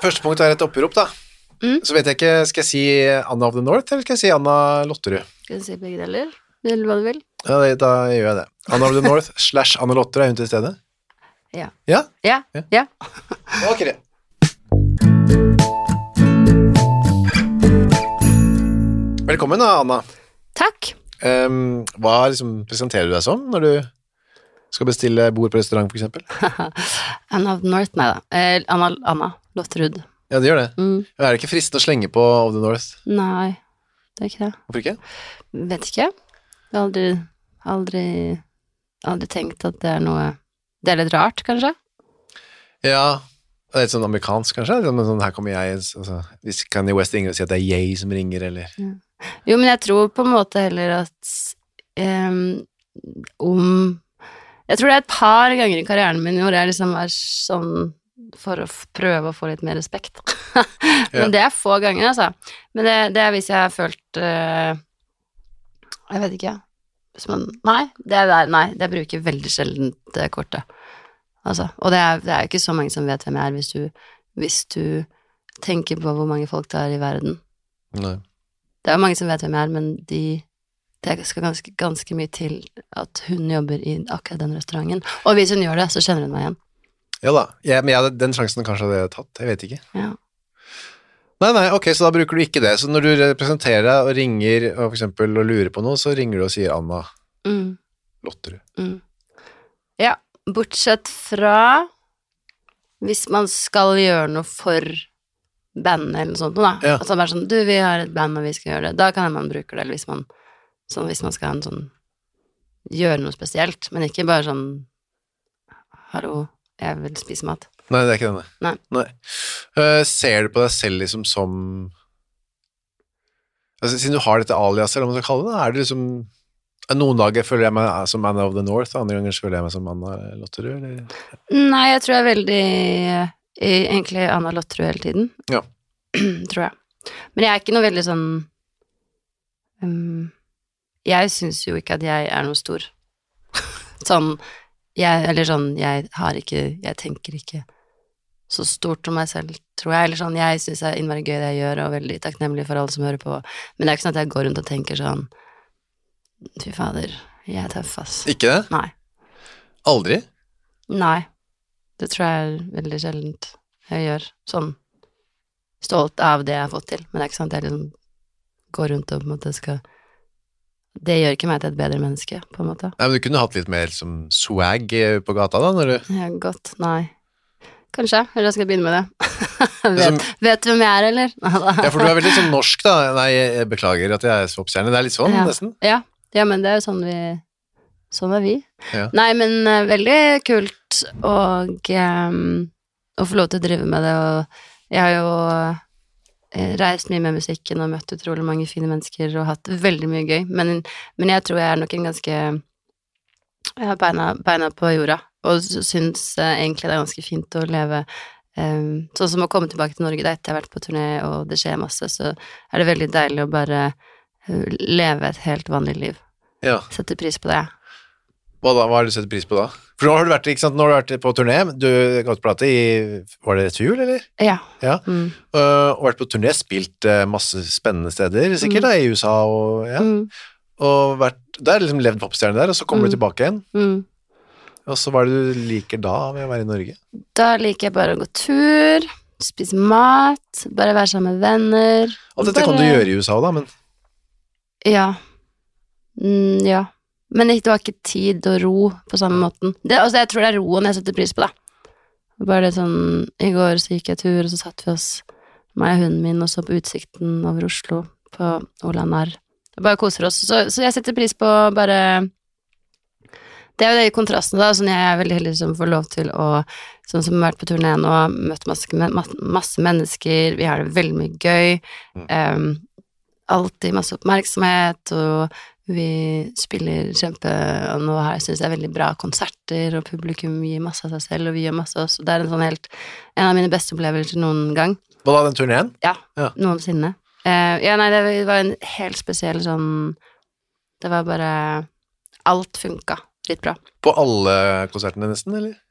Første punkt et opprop da. Så vet jeg ikke, skal jeg si Anna of the North, eller skal jeg si Anna Lotterud? Skal jeg si begge deler? Eller hva du vil? Ja, da gjør jeg det. Anna of the North / Anna Lotterud, hun til stedet? Ja. Ja? Ja. Ok. Velkommen da, Anna. Takk. Hva presenterer du deg som når du skal bestille bord på restaurant, for eksempel? Anna of the North, nei da. Anna Lotterud. Ja, det gjør det. Er det ikke fristende å slenge på of the North? Nei, det ikke det. Hvorfor ikke? Vet ikke. Jeg har aldri tenkt at det noe... Det litt rart, kanskje? Ja, det litt sånn amerikansk, kanskje. Men sånn, her kommer jeg, altså, hvis Kanye West ringer og sier at det jeg som ringer, eller... Ja. Jo, men jeg tror på en måte heller at jeg tror det et par ganger i karrieren min hvor jeg sånn for å prøve å få litt mer respekt. Men det få ganger, altså. Men det hvis jeg har følt jeg vet ikke, hvis man, det bruker veldig sjelden det kortet. Altså, og det er jo ikke så mange som vet hvem jeg hvis du tenker på hvor mange folk det i verden. Nei. Det jo mange som vet hvem jeg men det skal ganske mye til at hun jobber i akkurat den restauranten. Og hvis hun gjør det, så kjenner hun meg igjen. Ja da, men den sjansen kanskje hadde jeg tatt, jeg vet ikke. Ja. Nei, ok, så da bruker du ikke det. Så når du representerer deg og ringer, og for eksempel, og lurer på noe, så ringer du og sier Anna Lotterud. Ja, bortsett fra hvis man skal gjøre noe for bandet eller noe sånt, da. Ja. Altså bare sånn, vi har et band og vi skal gjøre det. Da kan man bruke det, eller hvis man skal gjøre noe spesielt, men ikke bare sånn, hallo, jeg vil spise mat. Nei, det ikke denne. Nei. Ser du på deg selv som altså, siden du har dette alias, eller hva man skal kalle det, noen dager føler jeg meg som Anna of the North, andre ganger føler jeg meg som Anna Lotterud, eller? Nei, jeg tror jeg veldig egentlig Anna Lotterud hele tiden. Ja. Tror jeg. Men jeg ikke noe veldig sånn jeg synes jo ikke at jeg noe stor. Jeg tenker ikke så stort om meg selv, tror jeg. Eller jeg synes det innmari gøy det jeg gjør, og veldig takknemlig for alle som hører på. Men det ikke sånn at jeg går rundt og tenker sånn, fy fader, jeg tøff, ass. Ikke det? Nei. Aldri? Nei. Det tror jeg veldig sjeldent jeg gjør. Sånn stolt av det jeg har fått til. Men det ikke sant at jeg går rundt og på en måte det gjør ikke meg til et bedre menneske, på en måte. Nei, men du kunne hatt litt mer som swag på gata da, når du... Ja, godt, nei. Kanskje, eller jeg skal begynne med det. Vet du hvem jeg eller? Ja, for du veldig sånn norsk da. Nei, jeg beklager at jeg så oppstjerne. Det litt sånn, nesten. Ja, men det jo sånn sånn vi. Ja. Nei, men veldig kult å få lov til å drive med det, og jeg har jo reist mye med musikken og møtt utrolig mange fine mennesker og hatt veldig mye gøy, men jeg tror jeg nok en ganske jeg har beina på jorda, og synes egentlig det ganske fint å leve sånn som å komme tilbake til Norge da etter jeg har vært på turné og det skjer masse, så det veldig deilig å bare leve et helt vanlig liv. Ja. Sette pris på det. Hva har du sett pris på da? For nå har du vært, ikke sant, nå har du vært på turné, du har gått plate var det til jul, eller? Ja. Og vært på turné, spilt masse spennende steder, sikkert da, i USA, og der levd popstjerne der, og så kommer du tilbake igjen. Og så hva det du liker da med å være i Norge? Da liker jeg bare å gå tur, spise mat, bare være sammen med venner. Alt dette kan du gjøre i USA da, men... Ja. Ja. Men det var ikke tid og ro på samme måten. Jeg tror det roen jeg setter pris på, da. Bare det sånn, i går så gikk jeg tur, og så satt vi oss, meg og hunden min, og så på utsikten over Oslo, på Ola Narr. Bare koser oss. Så jeg setter pris på bare... Det jo det i kontrasten, da, sånn jeg veldig heldig som får lov til å, sånn som har vært på turné nå, møtt masse mennesker, vi har det veldig mye gøy, alltid masse oppmerksomhet, og vi spiller og nå synes jeg veldig bra konserter, og publikum gir masse av seg selv, og vi gjør masse av oss, og det en av mine beste opplevelser noen gang. Hva da, den turneen? Ja, noensinne. Nei, det var en helt spesiell sånn, det var bare, alt funket litt bra. På alle konsertene nesten, eller?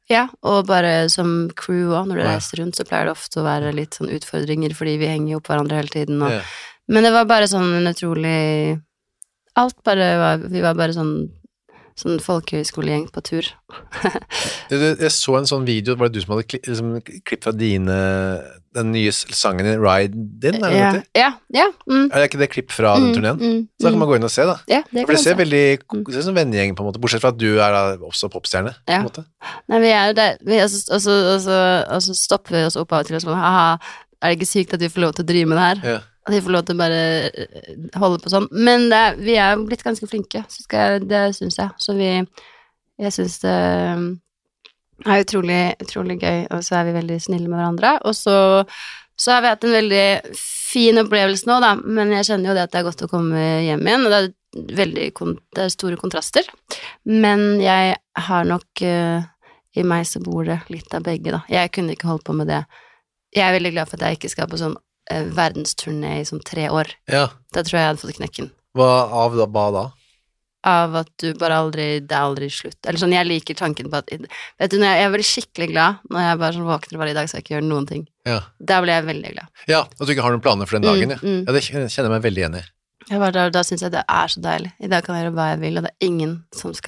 Ja, og bare som crew også, når du reiser rundt, så pleier det ofte å være litt sånn utfordringer, fordi vi henger jo opp hverandre hele tiden, og, men det var bare sånn en utrolig, vi var bare sånn folkehøyskolegjeng på tur. Jeg så en sånn video, var det du som hadde klipp fra den nye sangen i Ride din, er det Ja. Er det ikke det klipp fra den turneen? Så da kan man gå inn og se da. Ja, det for det ser veldig, det ser som vennegjeng på en måte, bortsett fra at du da også popstjerne, på en måte. Nei, vi jo der, og så stopper vi oss opp av og til og sånn, haha, er det ikke sykt at vi får lov til å drive med det her? At vi får lov til å bare holde på sånn. Men vi jo blitt ganske flinke, det synes jeg. Så jeg synes det utrolig, utrolig gøy, og så vi veldig snille med hverandre. Og så har vi hatt en veldig fin opplevelse nå, da, men jeg kjenner jo det at det godt å komme hjem igjen, og det store kontraster. Men jeg har nok i meg så bor det litt av begge, da. Jeg kunne ikke holdt på med det. Jeg veldig glad for at jeg ikke skal på sånn verdensturné i sånn 3 år. Ja. Da tror jeg hadde fått knekken. Hva da? Av at du bare det aldri slutt. Eller sånn, jeg liker tanken på at, vet du, jeg veldig skikkelig glad når jeg bare sånn våkner bare i dag så jeg ikke gjør noen ting. Ja. Da blir jeg veldig glad. Ja, at du ikke har noen planer for den dagen, ja. Ja, det kjenner jeg meg veldig enig i. Da synes jeg det så deilig. I dag kan jeg gjøre hva jeg vil, og det ingen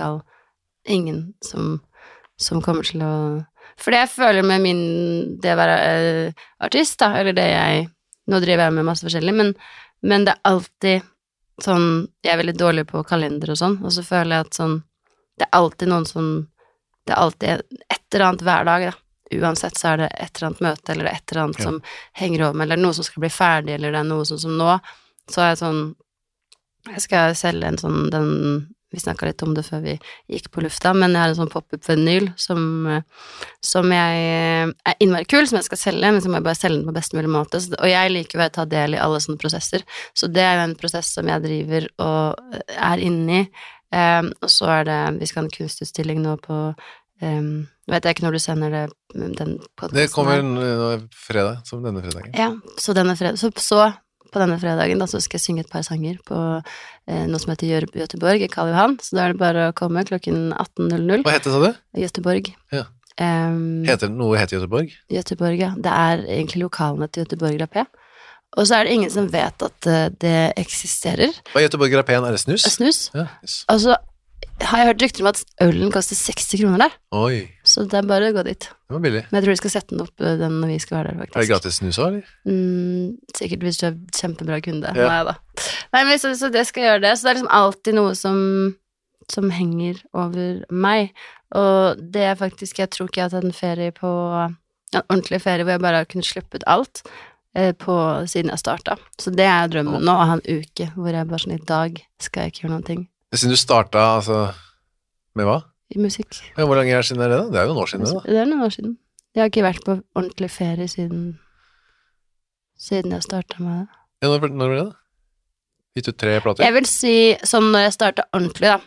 som kommer til å... For det jeg føler med det å være artist, da, eller det nå driver jeg med masse forskjellig, men det alltid sånn, jeg veldig dårlig på kalender og sånn, og så føler jeg at sånn, det alltid noen sånn, det alltid et eller annet hver dag, da. Uansett så det et eller annet møte, eller et eller annet som henger over meg, eller noe som skal bli ferdig, eller det noe sånn som nå, så jeg sånn, jeg skal selge en sånn, vi snakket litt om det før vi gikk på lufta, men jeg har en sånn pop-up-vinyl som jeg innmari kul, som jeg skal selge, men så må jeg bare selge den på best mulig måte, og jeg liker å ta del i alle sånne prosesser, så det jo en prosess som jeg driver og inne i, og så det, vi skal ha en kunstutstilling nå på, vet jeg ikke når du sender den podcasten. Det kommer nå fredag, som denne fredagen. Ja, så denne fredag, så på denne fredagen da, så skal jeg synge et par sanger på noe som heter Göteborg i Karl Johan, så da det bare å komme klokken 18.00. Hva heter det, sa du? Göteborg. Ja. Noe heter Göteborg? Göteborg, ja. Det egentlig lokalene til Göteborg Rapé. Og så det ingen som vet at det eksisterer. Hva Göteborg Rapé, det snus? Snus. Ja, yes. Altså, har jeg hørt rykter om at ølen koster 60 kroner der. Oi. Så det bare å gå dit. Det var billig. Men jeg tror vi skal sette den opp den når vi skal være der, faktisk. Det gratis snus også, eller? Sikkert hvis du kjempebra kunde. Ja. Nei da. Nei, men så det skal gjøre det. Så det liksom alltid noe som henger over meg. Og det faktisk, jeg tror ikke jeg har tatt en ferie en ordentlig ferie hvor jeg bare har kunnet slippe ut alt siden jeg startet. Så det drømmen nå, å ha en uke hvor jeg bare sånn, i dag skal jeg ikke gjøre noen ting. Siden du startet, altså, med hva? I musikk. Ja, hvor lenge siden det da? Det jo noen år siden, da. Det noen år siden. Jeg har ikke vært på ordentlig ferie siden jeg startet med det. Ja, når ble det da? Gitt ut 3 plater? Jeg vil si, sånn når jeg startet ordentlig da,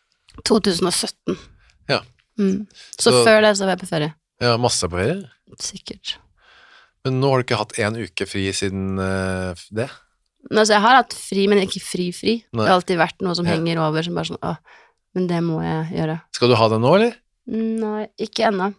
2017. Ja. Så før det så var jeg på ferie. Ja, masse på ferie? Sikkert. Men nå har du ikke hatt en uke fri siden det? Altså, jeg har hatt fri, men ikke fri. Det har alltid vært noe som henger over, som bare sånn, men det må jeg gjøre. Skal du ha det nå, eller? Nei, ikke ennå.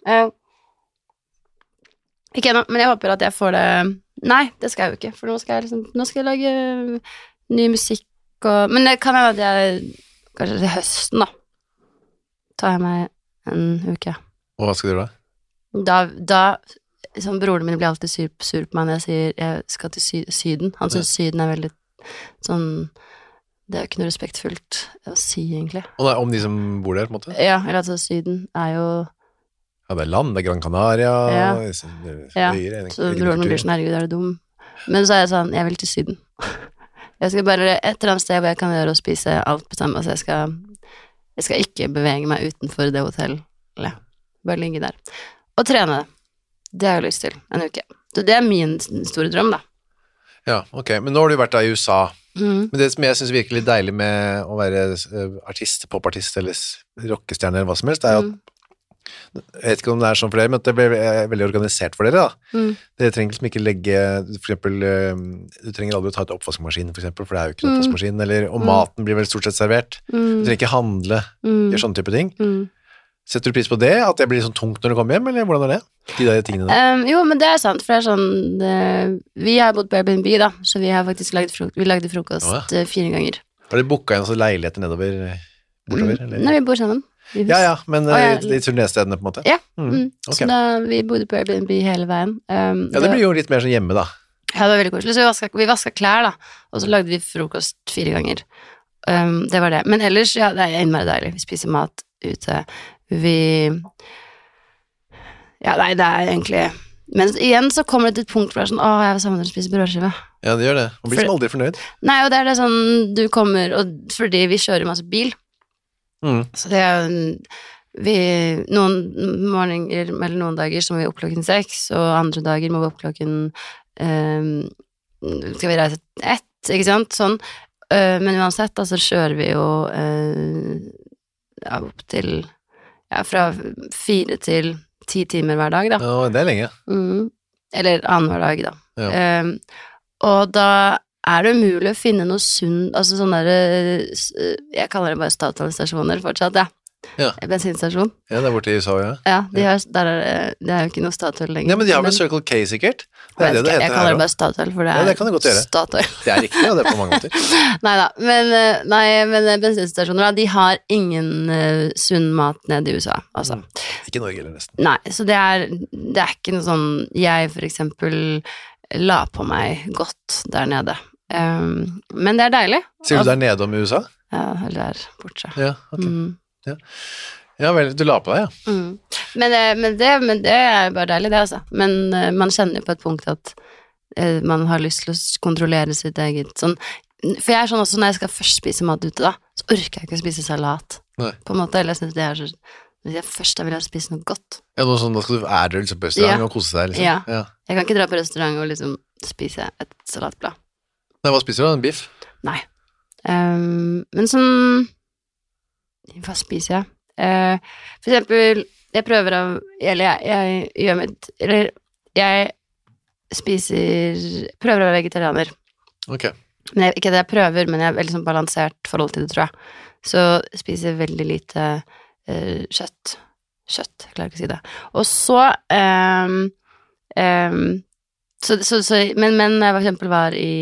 Ikke ennå, men jeg håper at jeg får det. Nei, det skal jeg jo ikke, for nå skal jeg lage ny musikk, men det kan være at jeg, kanskje til høsten da, tar jeg meg en uke. Og hva skal du gjøre da? Da sånn, broren min blir alltid sur på meg når jeg sier jeg skal til Syden. Han synes Syden veldig sånn, det jo ikke noe respektfullt å si egentlig. Og det om de som bor der på en måte? Ja, eller altså Syden jo ja, det land, det Gran Canaria ja, så broren min blir sånn, herregud, det dum? Men så jeg sånn, jeg vil til Syden. Jeg skal bare et eller annet sted hvor jeg kan gjøre og spise alt på samme, altså jeg skal ikke bevege meg utenfor det hotellet, bare ligge der og trene det. Det har jeg lyst til, en uke. Så det min store drøm, da. Ja, ok. Men nå har du vært i USA. Men det som jeg synes virkelig deilig med å være artist, popartist eller rockestjerne eller hva som helst, at jeg vet ikke om det sånn for dere, men det ble veldig organisert for dere, da. Dere trenger liksom ikke legge, for eksempel, du trenger aldri å ta et oppvaskmaskin, for eksempel, for det jo ikke en oppvaskmaskin, og maten blir vel stort sett servert. Du trenger ikke handle, gjøre sånne type ting. Setter du pris på det, at det blir sånn tungt når du kommer hjem, eller hvordan det? De der tingene der? Jo, men det sant, for det sånn, vi har bodd på Airbnb da, så vi har faktisk lagde frokost 4 ganger. Har du booket en sånn leiligheter bortover? Eller? Nei, vi bor sammen. Ja, men de turnestedene på en måte? Ja, okay. Så da, vi bodde på Airbnb hele veien. Ja, det blir jo litt mer sånn hjemme da. Ja, det var veldig koselig, så vi vasket klær da, og så lagde vi frokost 4 ganger. Det var det. Men ellers, ja, det innmari deilig. Vi spiser mat ute. Ja, nei, det egentlig... Men igjen så kommer det til et punkt hvor det sånn, jeg vil sammen med å spise brødskive. Ja, det gjør det. Man blir som aldri fornøyd. Nei, og det sånn, du kommer, og fordi vi kjører masse bil, så det noen morgener, eller noen dager så må vi opp klokken 6, og andre dager må vi opp klokken, skal vi reise 1, ikke sant? Sånn, men uansett, da, så kjører vi jo opp til, fra 4 til 10 timer hver dag, da. Ja, det lenge. Eller annen hver dag, da. Ja. Og da det umulig å finne noe altså sånne der, jeg kaller det bare Statoil-stasjoner fortsatt, bensinstasjon. Ja, det borte i USA, ja. Ja, det jo ikke noe Statoil lenger. Nei, men de har vel Circle K sikkert? Det det heter her. Jeg kaller det bare Statoil, for det det kan det godt gjøre. Statoil. Det riktig, ja, det på mange måter. men bensinstasjoner, de har ingen sunn mat nede i USA, altså. Ikke Norge eller nesten. Nei, så det ikke noe sånn, jeg for eksempel la på meg godt der nede. Men det deilig. Sier du der nede om i USA? Ja, eller der borte. Ja, ok. Ja vel, du la på deg, ja. Men det bare deilig, det, altså. Men man kjenner jo på et punkt at man har lyst til å kontrollere sitt eget sånn, for jeg sånn også, når jeg skal først spise mat ute da, så orker jeg ikke å spise salat. Nei. På en måte, eller jeg synes det så hvis jeg først da vil jeg spise noe godt. Ja, noe sånn, da skal du liksom på restaurant og kose deg, liksom. Ja. Jeg kan ikke dra på restaurant og liksom spise et salatblad. Nei, hva spiser du da? En biff? Nei. Men sånn, hva spiser jeg? For eksempel, jeg prøver prøver å være vegetarianer. Ok. Men ikke det jeg prøver, men jeg veldig sånn balansert forhold til det, tror jeg. Så jeg spiser veldig lite kjøtt, jeg klarer ikke å si det. Og så, men jeg for eksempel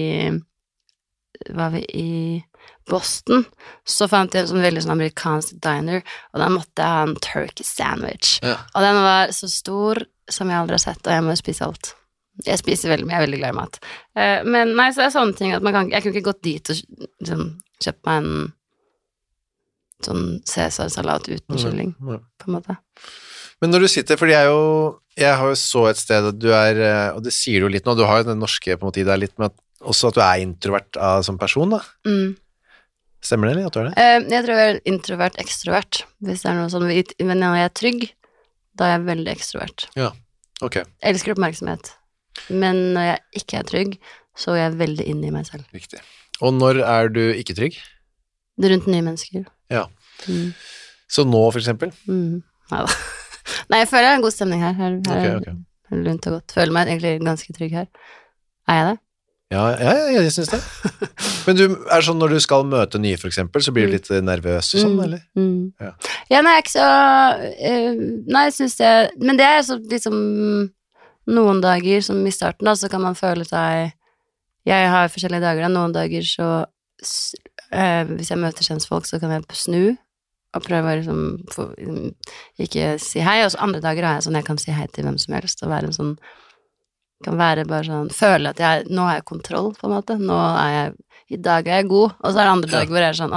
var vi i Boston, så fant jeg en sånn veldig sånn amerikansk diner, og da måtte jeg ha en turkey sandwich. Ja. Og den var så stor som jeg aldri har sett, og jeg må spise alt. Jeg spiser veldig mye, jeg er veldig glad i mat. Men nei, så det sånne ting at jeg kunne ikke gått dit og liksom, kjøpt meg en sånn Cæsar-salat uten kylling, på en måte. Men når du sitter, fordi jeg har jo så et sted at du og det sier du litt nå, du har jo den norske på en måte i deg litt, men også at du introvert som person, da. Stemmer det, eller at du det? Jeg tror jeg introvert, ekstrovert, hvis det noe sånn, men når jeg er trygg, da er jeg veldig ekstrovert. Ja, ok. Jeg elsker oppmerksomhet, men når jeg ikke er trygg, så er jeg veldig inne i meg selv. Riktig. Og når er du ikke trygg? Det rundt nye mennesker. Ja. Så nå, for eksempel? Neida. Nei, jeg føler det en god stemning her. Ok. Lunt og godt. Føler meg egentlig ganske trygg her. Er jeg det? Ja, jeg synes det. Men du, sånn når du skal møte nye, for eksempel, så blir du litt nervøs og sånn, eller? Ja, nei, jeg er ikke så... nei, jeg synes det... Men det så liksom noen dager som i starten, da, så kan man føle seg... Jeg har forskjellige dager, da. Noen dager så... hvis jeg møter kjensfolk, så kan jeg snu og prøve å liksom, ikke si hei, og så andre dager har jeg sånn, jeg kan si hei til hvem som helst, og være en sånn, kan være bare sånn, føle at nå har jeg kontroll, på en måte, i dag er jeg god, og så er det andre dager hvor jeg sånn,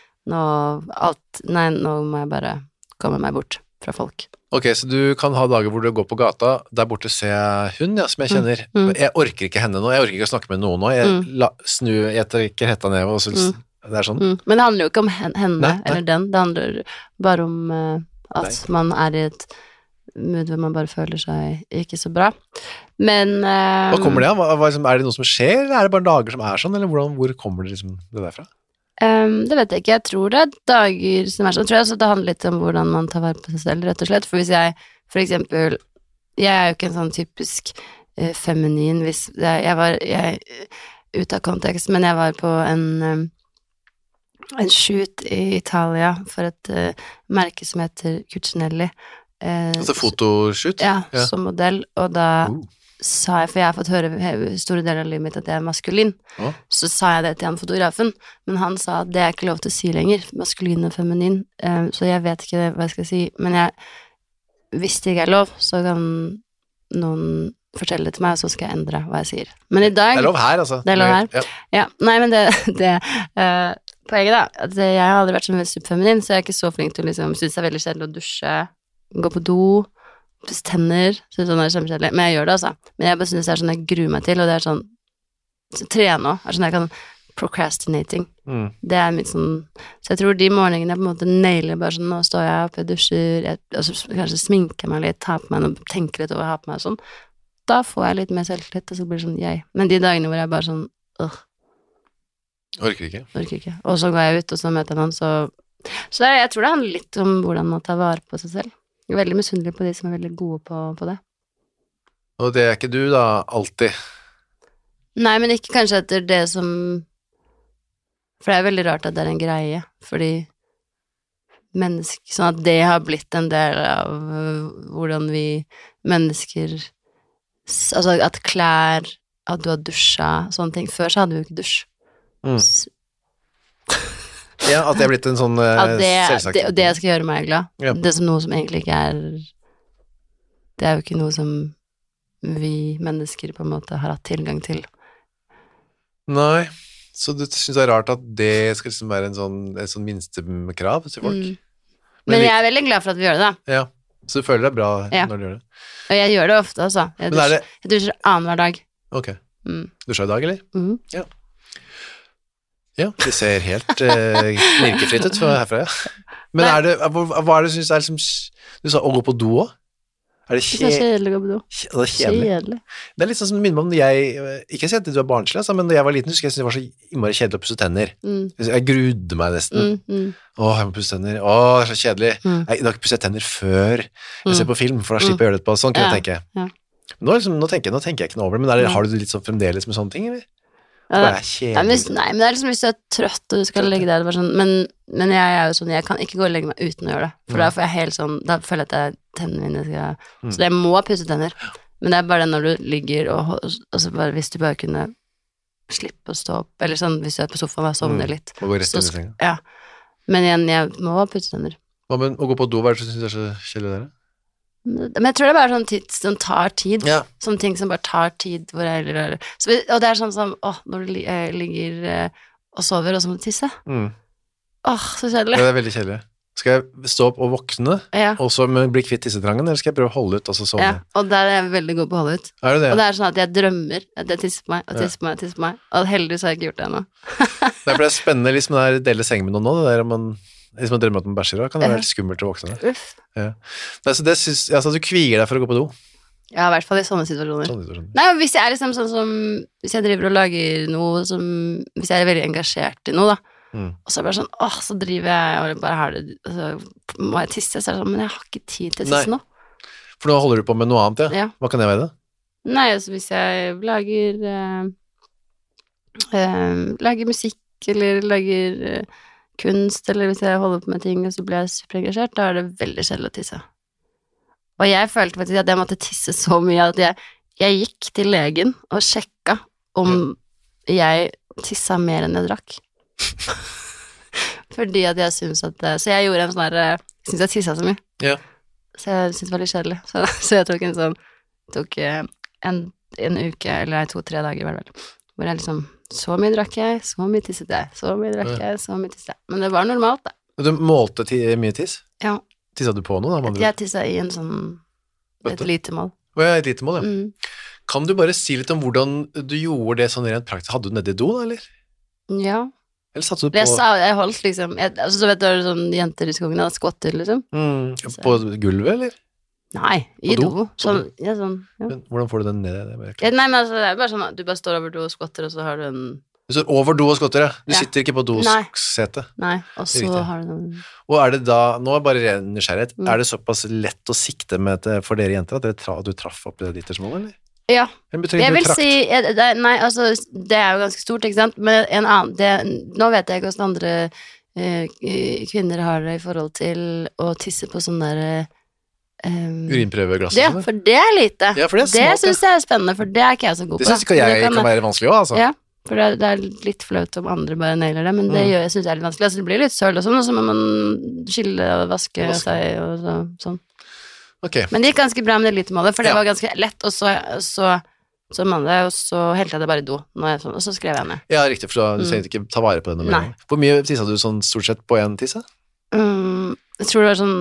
nå må jeg bare komme meg bort fra folk. Ok, så du kan ha dager hvor du går på gata, der borte ser jeg hun, som jeg kjenner. Jeg orker ikke henne nå, jeg orker ikke å snakke med noen nå, jeg trekker hetta ned, og så det sånn. Men det handler jo ikke om henne eller den, det handler bare om at man er i et mood hvor man bare føler seg ikke så bra. Men hva kommer det av? Er det noe som skjer, eller er det bare dager som sånn, eller hvor kommer det liksom det derfra? Det vet jeg ikke, jeg tror det dager som sånn, tror jeg også det handler litt om hvordan man tar vare på seg selv, rett og slett, for hvis jeg, for eksempel, jeg er jo ikke en sånn typisk feminin, hvis jeg ute av kontekst, men jeg var på en shoot I Italia for et merke som heter Cucinelli. Altså fotoshoot? Ja, som modell, og da sa jeg, for jeg har fått høre store deler av livet mitt at jeg maskulin, så sa jeg det til han fotografen, men han sa at det ikke lov til å si lenger, maskulin og feminin, så jeg vet ikke hva jeg skal si, men hvis det ikke lov, så kan noen fortelle det til meg, så skal jeg endre hva jeg sier. Men I dag... Det lov her, altså. Det lov her. Ja. Nei, men poenget da, at jeg har aldri vært sånn veldig superfeminin, så jeg ikke så flink til å liksom, synes det veldig kjedelig å dusje, gå på do, pusse tenner, synes det kjempekjedelig. Men jeg gjør det, altså. Men jeg bare synes det sånn jeg gruer meg til, og det sånn, så trene også, sånn jeg kan procrastinating. Det mitt sånn, så jeg tror de morgenene jeg på en måte nailer bare sånn, nå står jeg oppe, jeg dusjer, og så kanskje sminker meg litt, tar på meg noe, tenker litt over, har på meg og sånn, da får jeg litt mer selvtillit, og så blir det sånn, jeg. Men de dagene hvor jeg bare sånn, Orker ikke. Og så går jeg ut, og så møter jeg noen, så jeg tror det handler litt om hvordan man tar vare på seg selv. Jeg veldig misunnelig på de som veldig gode på det. Og det ikke du da, alltid? Nei, men ikke kanskje etter det som... For det veldig rart at det en greie, fordi sånn at det har blitt en del av hvordan vi mennesker... Altså at klær, at du har dusja, sånne ting. Før så hadde vi jo ikke dusj. Ja, at det har blitt en sånn selvsagt... Det skal gjøre meg glad. Ja. Det som noe som egentlig ikke det jo ikke noe som vi mennesker på en måte har hatt tilgang til. Nei, så du synes det rart at det skal liksom være en sånn minstekrav til folk? Men jeg veldig glad for at vi gjør det da. Ja. Så du føler deg bra når du gjør det? Og jeg gjør det ofte, altså. Jeg dusjer annen hver dag. Ok. Dusjer I dag, eller? Ja. Ja, det ser helt knirkefritt ut herfra, ja. Men hva det du synes liksom, du sa å gå på do også? Det kjedelig å gå på do? Det kjedelig. Det litt sånn som det minner meg om når jeg, ikke si at du barnslig, altså, men da jeg var liten, husker jeg synes det var så innmari kjedelig å pusse tenner. Jeg grudde meg nesten. Jeg må pusse tenner. Det så kjedelig. Da pusser jeg tenner før jeg ser på film, for da slipper jeg å gjøre det etterpå. Sånn kunne jeg tenke. Nå tenker jeg ikke noe over det, men har du litt sånn fremdeles med sånne ting, eller? Nei, men det liksom hvis du trøtt og du skal legge deg, sånn, men jeg jo sånn, jeg kan ikke gå og legge meg uten å gjøre det, for da får jeg helt sånn, da føler jeg at tennene mine skal, så jeg må pusse tenner, men det bare det når du ligger og så bare, hvis du bare kunne slippe å stå opp, eller sånn, hvis du på sofaen og sovner litt, ja, men igjen, jeg må pusse tenner. Hva med å gå på do, hva det du synes så kjedelig der? Men jeg tror det bare sånn tar tid, sånne ting som bare tar tid hvor jeg heller og det sånn som, når du ligger og sover og så må du tisse så kjedelig. Det veldig kjedelig. Skal jeg stå opp og våkne og så bli kvitt tissetrangen, eller skal jeg prøve å holde ut og så sovne? Og der jeg veldig god på å holde ut. Det det? Og det sånn at jeg drømmer at jeg tisser på meg og heldigvis har jeg ikke gjort det ennå. Det ble spennende liksom det dele seng med noen nå, det der man hvis man drømmer at man bæsjer, da kan det være skummelt å våkne der. Nei, så det synes, altså du kviger deg for å gå på do? Ja, I hvert fall I sånne situasjoner. Nei, hvis jeg liksom sånn som, hvis jeg driver og lager noe som, hvis jeg veldig engasjert I noe da, og så bare sånn, så driver jeg og bare har det, så må jeg tisse, så det sånn, men jeg har ikke tid til å tisse nå. For nå holder du på med noe annet, ja? Hva kan det være det? Nei, altså hvis jeg lager musikk, eller lager kunst, eller hvis jeg holder på med ting, og så blir jeg superengasjert, da det veldig kjedelig å tisse. Og jeg følte faktisk at jeg måtte tisse så mye, at jeg gikk til legen og sjekka om jeg tissa mer enn jeg drakk. Fordi at jeg synes at, så jeg gjorde en sånn der, jeg synes jeg tissa så mye. Så jeg synes det var litt kjedelig. Så jeg tok en uke, eller 2-3 dager, hvor jeg liksom, så mye drakk jeg, så mye tisset jeg, så mye drakk jeg, så mye tisset jeg. Men det var normalt, da. Du målte mye tiss? Ja. Tisset du på noe, da? Jeg tisset I en sånn, et lite mål. Et lite mål, ja. Kan du bare si litt om hvordan du gjorde det sånn rent praktisk? Hadde du nede I do, da, eller? Ja. Eller satte du på... Jeg holdt liksom, altså så vet du, sånn jenter I skogen, skvatter, liksom. På gulvet, eller? Nei, I do. Sånn, ja. Men hvordan får du den ned? Nei, men altså, det bare sånn at du bare står over do og skvatter, og så har du en... Du står over do og skvatter, ja. Du sitter ikke på dosete. Nei, og så har du den... Og det da, nå bare ren nysgjerrighet, det såpass lett å sikte med for dere jenter at du traff opp det litersmål, eller? Ja, jeg vil si, nei, altså, det jo ganske stort, ikke sant? Men en annen, nå vet jeg ikke hvordan andre kvinner har det i forhold til å tisse på sånn der urinprøveglass. Ja, for det er lite. Ja, for det synes jeg er spennende, for det er ikke jeg så god på. Det synes ikke jeg kan være vanskelig også, altså. Ja, for det er litt flaut om andre bare nailer det, men det synes jeg er litt vanskelig. Altså, det blir litt søl og sånn, og så må man skille og vaske seg og sånn. Okay. Men det gikk ganske bra med det lite målet, for det var ganske lett, og så man det, og så helte jeg det bare i do, og så skrev jeg ned. Ja, riktig, for du trengte ikke ta vare på det noe mer. Hvor mye tisset du sånn stort sett på en tisse? Jeg tror det var sånn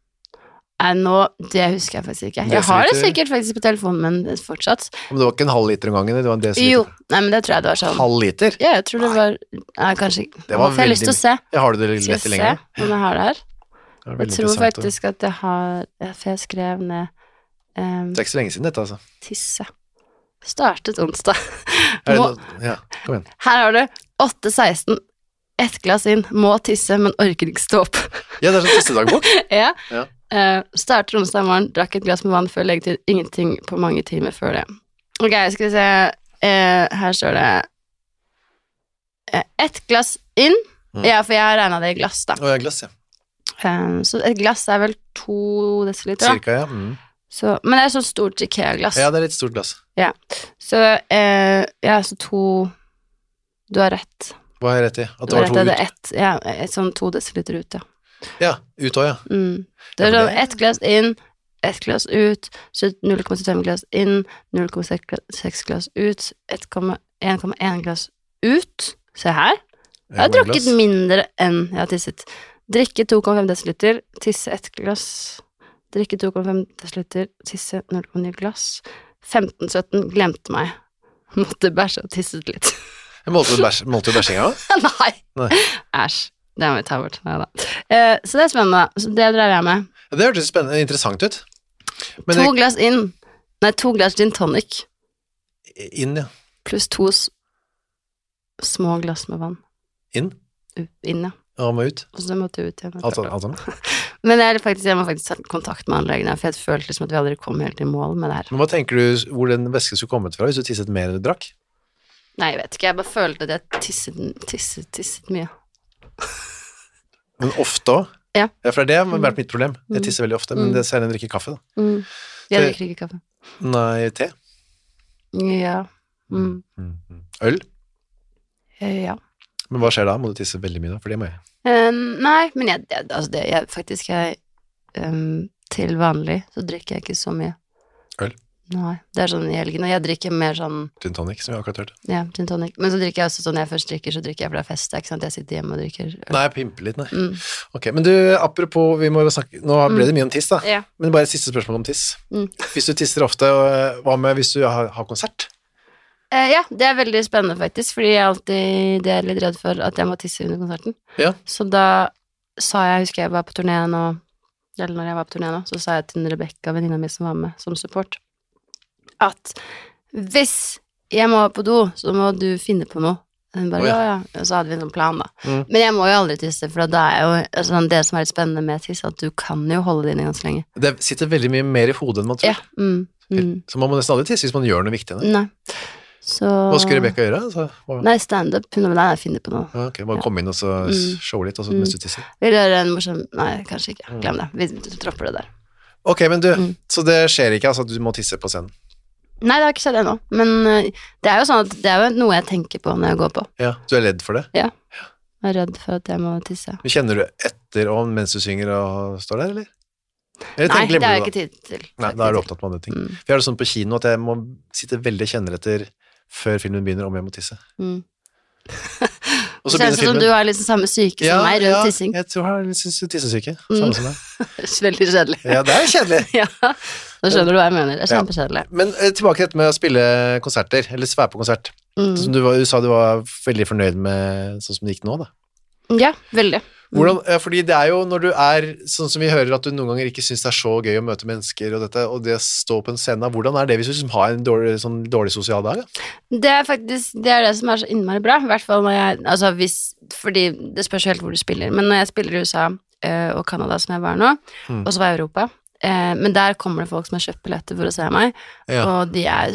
det husker jeg faktisk ikke. Jeg har det sikkert faktisk på telefonen, men fortsatt. Men det var ikke en halv liter om gangen? Det var en desiliter? Jo, nei, men det tror jeg det var sånn. Halv liter? Ja, jeg tror det var, kanskje ikke. Det var jeg har lyst til å se. Jeg har det litt lett lenger. Skal vi se om jeg har det her. Jeg tror faktisk at jeg har, for jeg skrev ned det er ikke så lenge siden dette, altså. Tisse. Startet onsdag. Ja, kom igjen. Her har du 8-16. 1 glass inn, må tisse, men orker ikke stå opp. Ja, det er sånn tissedagbok. Ja. Starter onsdag morgen, drakk et glass med vann før leggetid, ingenting på mange timer før det. Ok, skal vi se, her står det 1 glass inn, ja, for jeg har regnet det i glass da. Ja, glass, ja. Så et glass er vel 2 desiliter da. Cirka, ja. Så, men det er sånn stort IKEA-glass. Ja, det er litt stort glass. Ja, så, så 2, du har rett. Hva har jeg rett i? At det var 2 ut? Ja, et sånn 2 desiliter ut, ja. Ja, ut også, ja. Det er sånn 1 glass inn, 1 glass ut, 0,75 glass inn, 0,6 glass ut, 1,1 glass ut. Se her. Jeg har drukket mindre enn jeg har tisset. Drikke 2,5 desiliter, tisse 1 glass. Drikke 2,5 desiliter, tisse 0,9 glass. 15-17, glemte meg. Måtte bæsje og tisset litt. Målte du bæsjinga? Nei. Æsj. Det må vi ta bort. Neida. Så det er spennende. Så det drev jeg med. Det hørtes spennende, interessant ut. Men 2 glass inn. Nei, 2 glass gin tonic. Inn, ja. Pluss 2 små glass med vann. Inn? Inn, ja. Og må ut? Og så måtte jeg ut igjen. Altså. Men jeg må faktisk ta kontakt med anleggene, for jeg følte liksom at vi aldri kom helt i mål med det her. Men hva tenker du, hvor den væsken skulle kommet fra, hvis du tisset mer enn du drakk? Nei, jeg vet ikke. Jeg bare følte at jeg tisset mye. Men ofte også? Ja. Ja, for det har vært mitt problem. Jeg tisser veldig ofte, men det er særlig å drikke kaffe da. Jeg drikker ikke kaffe. Nei, te? Ja. Øl? Ja. Men hva skjer da? Må du tisse veldig mye da? For det må jeg. Nei, men til vanlig så drikker jeg ikke så mye. Øl? Nei, det er sånn i helgen, og jeg drikker mer sånn gin tonic, som jeg akkurat hørt. Ja, gin tonic, men så drikker jeg også sånn, når jeg først drikker, så drikker jeg for det er fest, ikke sant, jeg sitter hjemme og drikker øl. Nei, pimper litt, nei. Ok, men du, apropos, vi må jo snakke, nå ble det mye om tiss da, men bare et siste spørsmål om tiss. Hvis du tisser ofte, hva med hvis du har konsert? Ja, det er veldig spennende faktisk, fordi jeg er litt redd for at jeg må tisse under konserten. Ja. Så da sa jeg, husker jeg var på turné nå, eller når jeg var på turné nå, så sa jeg til Rebecca, venninna mi som var med som support, at hvis jeg må på do, så må du finne på noe. Hun bare, ja. Og så hadde vi noen plan da. Men jeg må jo aldri tisse, for da er jo altså, det som er litt spennende med tiss, at du kan jo holde det inne ganske lenge. Det sitter veldig mye mer i hodet enn man tror. Ja. Så man må nesten aldri tisse hvis man gjør noe viktig. Nei. Så... Hva skulle Rebecca gjøre? Altså, Nei, stand-up. Hun må finne på noe. Ok, bare komme inn og så show litt, og så mens du tisser. Vil du gjøre en morsom... Nei, kanskje ikke. Glem det. Vi dropper det der. Ok, men du, så det skjer ikke altså at du må tisse på scenen? Nei, det har ikke skjedd ennå, men det er jo sånn at det er jo noe jeg tenker på når jeg går på. Ja, du er redd for det? Ja, jeg er redd for at jeg må tisse. Men kjenner du etter og mens du synger og står der, eller? Nei, det har jeg ikke tid til. Nei, da er du opptatt med andre ting. For jeg har det sånn på kino at jeg må sitte veldig kjenner etter før filmen begynner om jeg må tisse. Det kjennes som du har liksom samme syke som meg rundt tissing. Ja, jeg tror jeg har tissesyke, samme som deg. Veldig kjedelig. Ja, det er kjedelig. Ja, nå skjønner du hva jeg mener, det er kjempekjedelig. Men tilbake til dette med å spille konserter, eller svære på konsert. Som du sa du var veldig fornøyd med sånn som det gikk nå da. Ja, veldig. Hvordan, fordi det er jo når du er, sånn som vi hører at du noen ganger ikke synes det er så gøy å møte mennesker og dette, og det å stå på en scene, hvordan er det hvis du liksom har en dårlig sosial dag? Da? Det er faktisk, det er det som er så innmari bra, i hvert fall når jeg, altså fordi det spørs helt hvor du spiller, men når jeg spiller i USA og Canada som jeg var nå, og så var jeg i Europa, men der kommer det folk som har kjøpt billetter for å se meg, og de er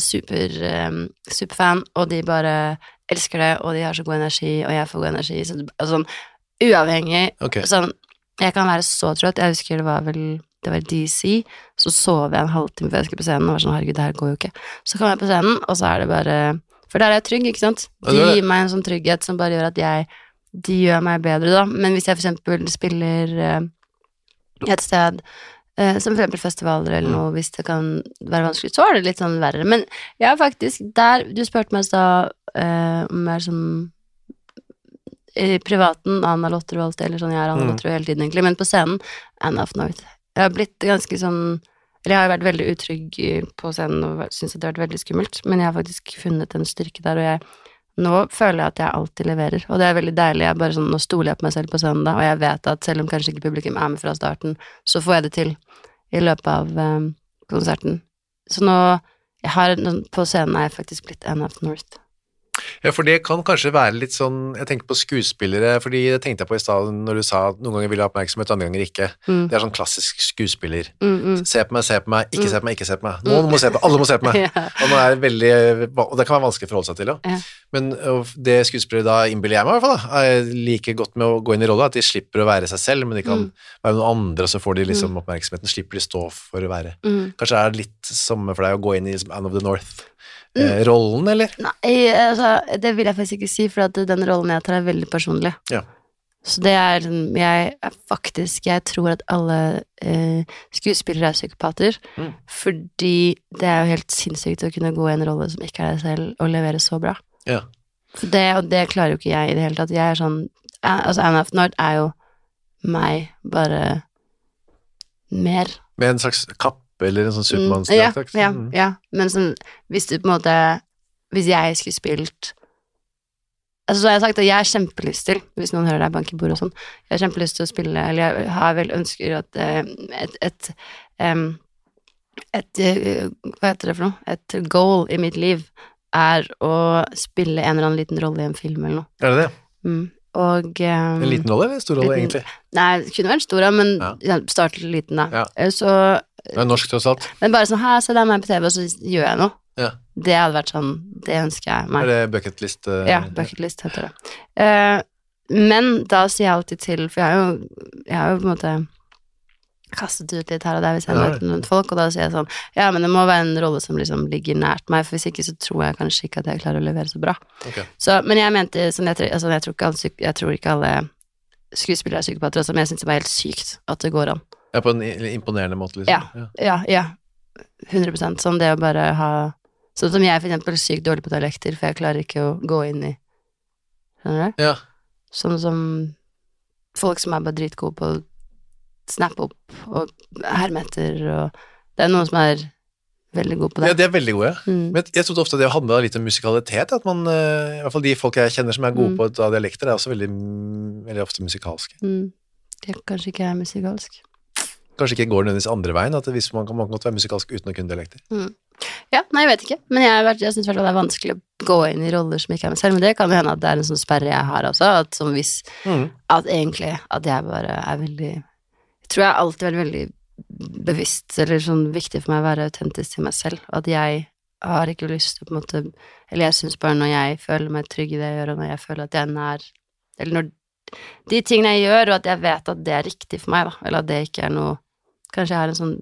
superfan, og de bare elsker det, og de har så god energi, og jeg får god energi, så altså, Uavhengig. Ok. Sånn, jeg kan være så trøtt. Jeg husker det var DC, så sov jeg en halvtime før jeg skulle på scenen, og var sånn, herregud, det her går jo ikke. Så kom jeg på scenen, og så det bare, for der er jeg trygg, ikke sant? De gir meg en sånn trygghet som bare gjør at de gjør meg bedre da, men hvis jeg for eksempel spiller et sted, som for eksempel festivaler eller noe, hvis det kan være vanskelig, så det litt sånn verre. Men jeg faktisk, du spurte meg da om mer sånn i privaten, Anna Lottervold, eller sånn, jeg Anna Lottervold hele tiden egentlig, men på scenen, Anna of North. Jeg har blitt ganske sånn, eller jeg har vært veldig utrygg på scenen og synes at det har vært veldig skummelt, men jeg har faktisk funnet en styrke der, og nå føler jeg at jeg alltid leverer, og det veldig deilig, jeg bare sånn, nå stoler jeg på meg selv på scenen da, og jeg vet at selv om kanskje ikke publikum med fra starten, så får jeg det til i løpet av konserten. Så nå, på scenen jeg faktisk blitt Anna of North. Ja, for det kan kanskje være litt sånn, jeg tenker på skuespillere, fordi det tenkte jeg på i stedet når du sa at noen ganger vil jeg ha oppmerksomhet, andre ganger ikke. Det sånn klassisk skuespiller. Se på meg, ikke se på meg, ikke se på meg. Noen må se på meg, alle må se på meg. Og nå det veldig, og det kan være vanskelig å forholde seg til da. Men det skuespillere da innbiller jeg meg i hvert fall da, like godt med å gå inn i rolle, at de slipper å være seg selv, men de kan være noen andre, og så får de liksom oppmerksomheten, slipper de stå for å være. Kanskje det litt samme for deg å gå inn i Anne of the North. Rollen, eller? Nei, altså, det vil jeg faktisk ikke si, for at den rollen jeg tar veldig personlig. Ja. Så det jeg tror at alle skuespillere psykopater, fordi det jo helt sinnssykt å kunne gå i en rolle som ikke deg selv, og levere så bra. Ja. For og det klarer jo ikke jeg i det hele tatt. Jeg sånn, altså Anna of North jo meg bare mer. Med en slags kapp eller en sånn Superman-slag. Ja, men sånn, hvis du på en måte, hvis jeg skulle spilt, altså så har jeg sagt at jeg har kjempelyst til, hvis noen hører deg banke i bord og sånn, jeg har kjempelyst til å spille, eller jeg har vel ønsker at hva heter det for noe? Et goal i mitt liv å spille en eller annen liten rolle i en film eller noe. Det det? Og en liten rolle eller en stor rolle egentlig? Nei, det kunne vært stor, men start liten da. Så det norsk tross alt. Men bare sånn, se det meg på TV, og så gjør jeg noe. Ja. Det hadde vært sånn, det ønsker jeg meg. Det bucketlist? Ja, bucketlist heter det. Men da sier jeg alltid til, for jeg har jo på en måte kastet ut litt her og der hvis jeg møter noen folk, og da sier jeg sånn, ja, men det må være en rolle som liksom ligger nært meg, for hvis ikke så tror jeg kanskje ikke at jeg klarer å levere så bra. Okay. Så, men jeg mente, sånn, jeg tror ikke alle skuespillere psykopater, men jeg synes det var helt sykt at det går an. Ja, på en imponerende måte, liksom. Ja. 100%. Sånn det å bare ha, sånn som jeg for eksempel sykt dårlig på dialekter, for jeg klarer ikke å gå inn i, skjønner du? Ja. Sånn som folk som bare dritgode på å snappe opp og herme etter, og det noen som veldig gode på det. Ja, de veldig gode, men jeg trodde ofte det handlet litt om musikalitet, at man, i hvert fall de folk jeg kjenner som gode på dialekter, også veldig, veldig ofte musikalske. Det kanskje ikke musikalsk. Kanskje ikke går nødvendigvis andre veien, at hvis man kan godt være musikalsk uten å kunne dialekter. Ja, nei, jeg vet ikke, men jeg synes det vanskelig å gå inn i roller som ikke meg selv, men det kan jo hende at det en sånn sperre jeg har også, at som hvis, at egentlig, at jeg bare veldig, jeg tror jeg alltid vært veldig bevisst, eller sånn viktig for meg å være autentisk til meg selv, at jeg har ikke lyst til på en måte, eller jeg synes bare når jeg føler meg trygg i det jeg gjør, og når jeg føler at jeg nær, eller når de tingene jeg gjør, og at jeg vet at det riktig for meg da, eller at det ikke noe, kanskje jeg har en sånn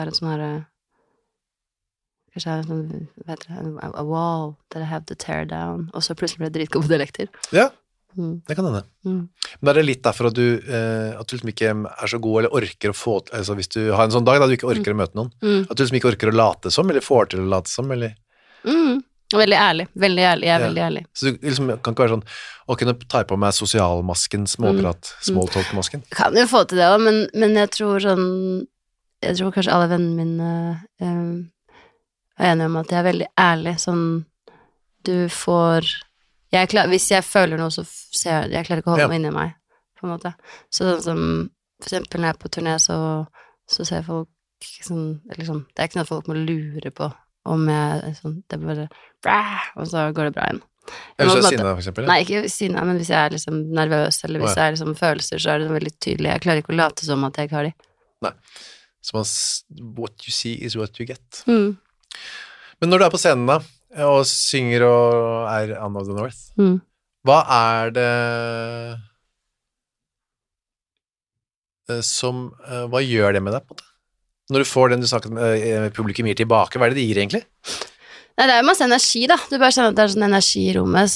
a wall that I have to tear down, og så plutselig blir det dritgod på dialekter. Ja, det kan hende. Men det litt derfor at du liksom ikke så god, eller orker å få, altså hvis du har en sånn dag da du ikke orker å møte noen, at du liksom ikke orker å late som, eller får til å late som, eller? Veldig ærlig, jeg veldig ærlig. Så du liksom kan ikke være sånn, å kunne ta på meg sosialmasken, småprat, smalltalk-masken? Kan jo få til det også, men jeg tror sånn, jeg tror kanskje alle vennene mine enige om at jeg veldig ærlig, sånn, du får, hvis jeg føler noe, så ser jeg klarer ikke å holde meg inni meg, på en måte. Så sånn som, for eksempel når jeg på turné, så ser folk sånn, eller sånn, det ikke noe folk må lure på, om jeg, sånn, det bare, og så går det bra igjen. Hvis du sinne, for eksempel? Nei, ikke sinne, men hvis jeg liksom nervøs, eller hvis jeg liksom følelser, så det veldig tydelig. Jeg klarer ikke å late som at jeg ikke har de. Nei. Så what you see is what you get. Men når du på scenen da, og synger og Anne of the North, hva det hva gjør det med deg, på en måte? Når du får den du snakket med publikum gir tilbake, hva er det de gir egentlig? Nei, det er jo masse energi, da. Du bare kjenner at det er sånn energi i rommet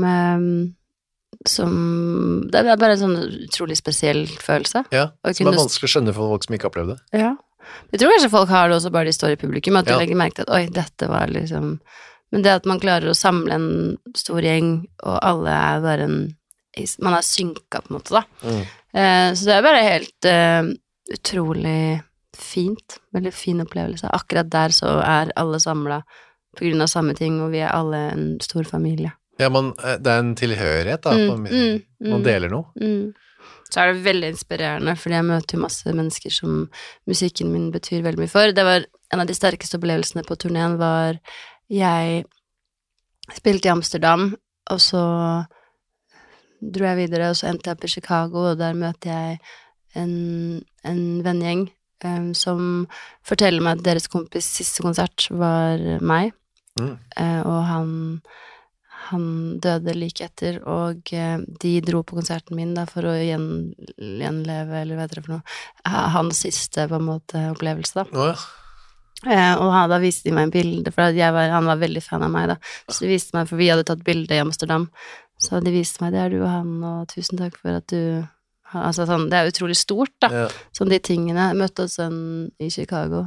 som det er bare en sånn utrolig spesiell følelse. Ja, som er vanskelig å skjønne for folk som ikke har opplevd det. Ja. Jeg tror kanskje folk har det også bare de står i publikum, at du legger merke til at, oi, dette var liksom... Men det at man klarer å samle en stor gjeng, og alle er bare man er synket på en måte, da. Så det er bare helt utrolig fint, veldig fin opplevelse. Akkurat der så er alle samlet på grunn av samme ting, og vi er alle en stor familie. Ja, det er en tilhørighet da, man deler noe. Så er det veldig inspirerende, fordi jeg møter jo masse mennesker som musikken min betyr veldig mye for. Det var en av de sterkeste opplevelsene på turnéen var jeg spilte i Amsterdam, og så dro jeg videre, og så endte jeg opp i Chicago, og der møter jeg en vennegjeng som forteller meg at deres kompis siste konsert var meg, og han døde like etter, og de dro på konserten min da, for å gjenleve, eller hva heter det for noe, hans siste på en måte opplevelse da. Og da viste de meg en bilde, for han var veldig fan av meg da, så de viste meg, for vi hadde tatt bilde i Amsterdam, så de viste meg, det er du og han, og tusen takk for at du altså sånn, det er utrolig stort da, sånn de tingene. Jeg møtte også i Chicago,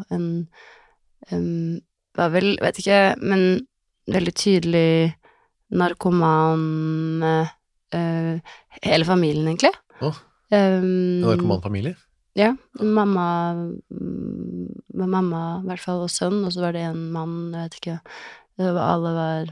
var vel, vet ikke, men veldig tydelig narkoman hele familien egentlig. Narkomanfamilie? Ja, mamma i hvert fall, og sønn, og så var det en mann, jeg vet ikke, alle var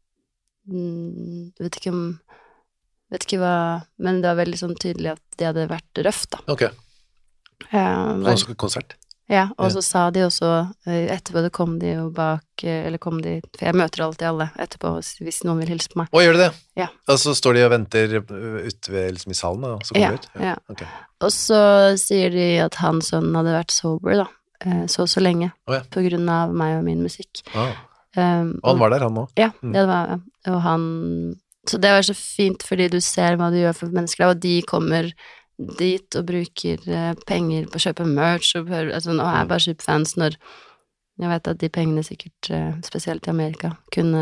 vet ikke hva, men det var veldig sånn tydelig at det hadde vært røft da. Ok. Konsert? Ja, og så sa de også, etterpå det kom de jo bak, eller kom de, for jeg møter alltid alle etterpå, hvis noen vil hilse på meg. Gjør du det? Ja. Og så står de og venter ute ved, liksom i salen da, og så kommer de ut? Ja. Okay. Og så sier de at hans sønn hadde vært sober da, så lenge, på grunn av meg og min musikk. Og han var der, han også? Ja, det var, og han... Så det var så fint, fordi du ser hva du gjør for mennesker, og de kommer dit og bruker penger på å kjøpe merch, og er bare superfans når jeg vet at de pengene sikkert, spesielt i Amerika,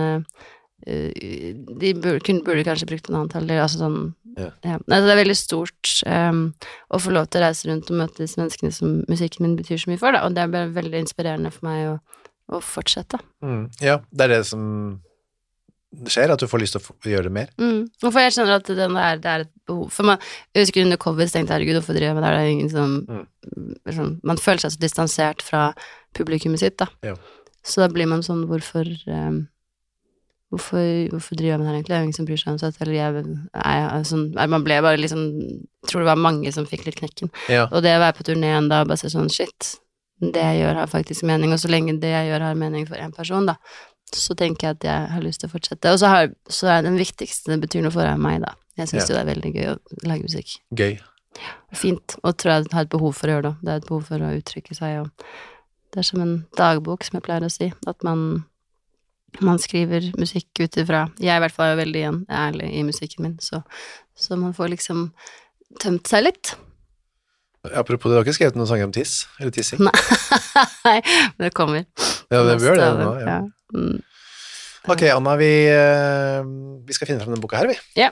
de burde kanskje brukt en annen tall, altså sånn, ja. Altså, det er veldig stort å få lov til å reise rundt og møte disse menneskene som musikken min betyr så mye for, da, og det er bare veldig inspirerende for meg å fortsette. Ja, det er det som det skjer, at du får lyst til å gjøre det mer. Og for jeg skjønner at det er et behov. For jeg husker under COVID, så tenkte jeg, herregud, hvorfor driver jeg med det? Det er ingen som... man føler seg så distansert fra publikummet sitt, da. Ja. Så da blir man sånn, hvorfor driver jeg med det her egentlig? Det er ingen som bryr seg om sånt, eller man ble bare liksom, tror det var mange som fikk litt knekken. Ja. Og det å være på turnéen da, bare ser sånn, shit, det jeg gjør har faktisk mening, og så lenge det jeg gjør har mening for en person, da, så tenker jeg at jeg har lyst til å fortsette. Og så er den viktigste, det betyr noe for meg da. Jeg synes jo det er veldig gøy å lage musikk. Gøy. Ja, fint, og tror jeg har et behov for å gjøre det. Det er et behov for å uttrykke seg, og det er som en dagbok, som jeg pleier å si, at man skriver musikk utifra. Jeg i hvert fall er veldig ærlig i musikken min, så man får liksom tømt seg litt. Apropos, du har ikke skrevet noen sanger om tiss, eller tissing? Nei, det kommer. Ja, det bør det nå, ja. Ok, Anna, vi skal finne frem den boka her, vi. Ja.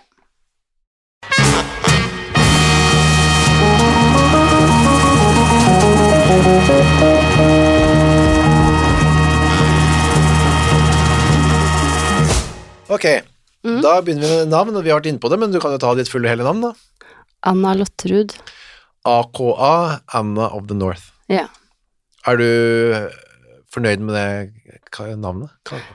Ok, da begynner vi med navn, og vi har vært inne på det, men du kan jo ta ditt fulle hele navn, da. Anna Lotterud. AKA, Anna of the North. Ja. Er du fornøyd med det navnet?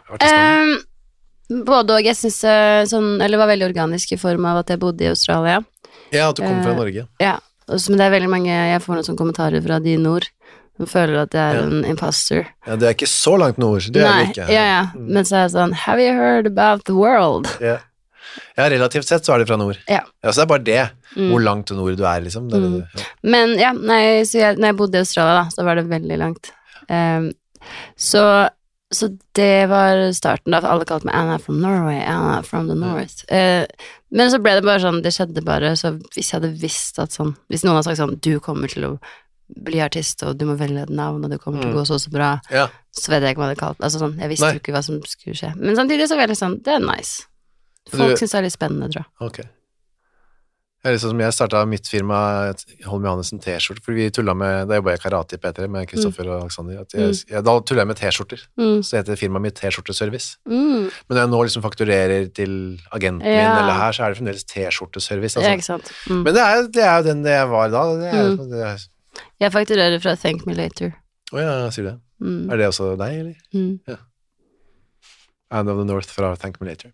Både og, jeg synes eller var veldig organisk i form av at jeg bodde i Australia. Ja, at du kom fra Norge. Ja, men det er veldig mange, jeg får noen sånne kommentarer fra de i nord, som føler at jeg er en imposter. Ja, det er ikke så langt nord, det er det ikke. Ja, men så er jeg sånn, have you heard about the world? Ja, relativt sett så er det fra nord. Ja, så det er bare det, hvor langt til nord du er, liksom. Men når jeg bodde i Australia da, så var det veldig langt. Så Så det var starten da, for alle kalte meg Anna from Norway, Anna from the North. Men så ble det bare sånn, det skjedde bare, så hvis jeg hadde visst at sånn, hvis noen hadde sagt sånn, du kommer til å bli artist, og du må velge et navn, og det kommer til å gå så bra, så vet jeg ikke hva det kalt. Altså sånn, jeg visste jo ikke hva som skulle skje. Men samtidig så var det sånn, det er nice. Folk synes det er litt spennende, tror jeg. Ok. Det er liksom som jeg startet mitt firma Holm Johannessen T-skjorte, for vi tullet med, da jobbet jeg karate i P3 med Kristoffer og Alexander, da tullet jeg med T-skjorter, så heter firmaet mitt T-skjorteservice. Men når jeg nå liksom fakturerer til agenten min, eller her, så er det fremdeles T-skjorteservice. Altså. Ja, ikke sant. Men det er jo den jeg var da. Jeg fakturerer fra Thank Me Later. Ja, sier det. Er det også deg, eller? Ja. And of the North fra Thank Me Later.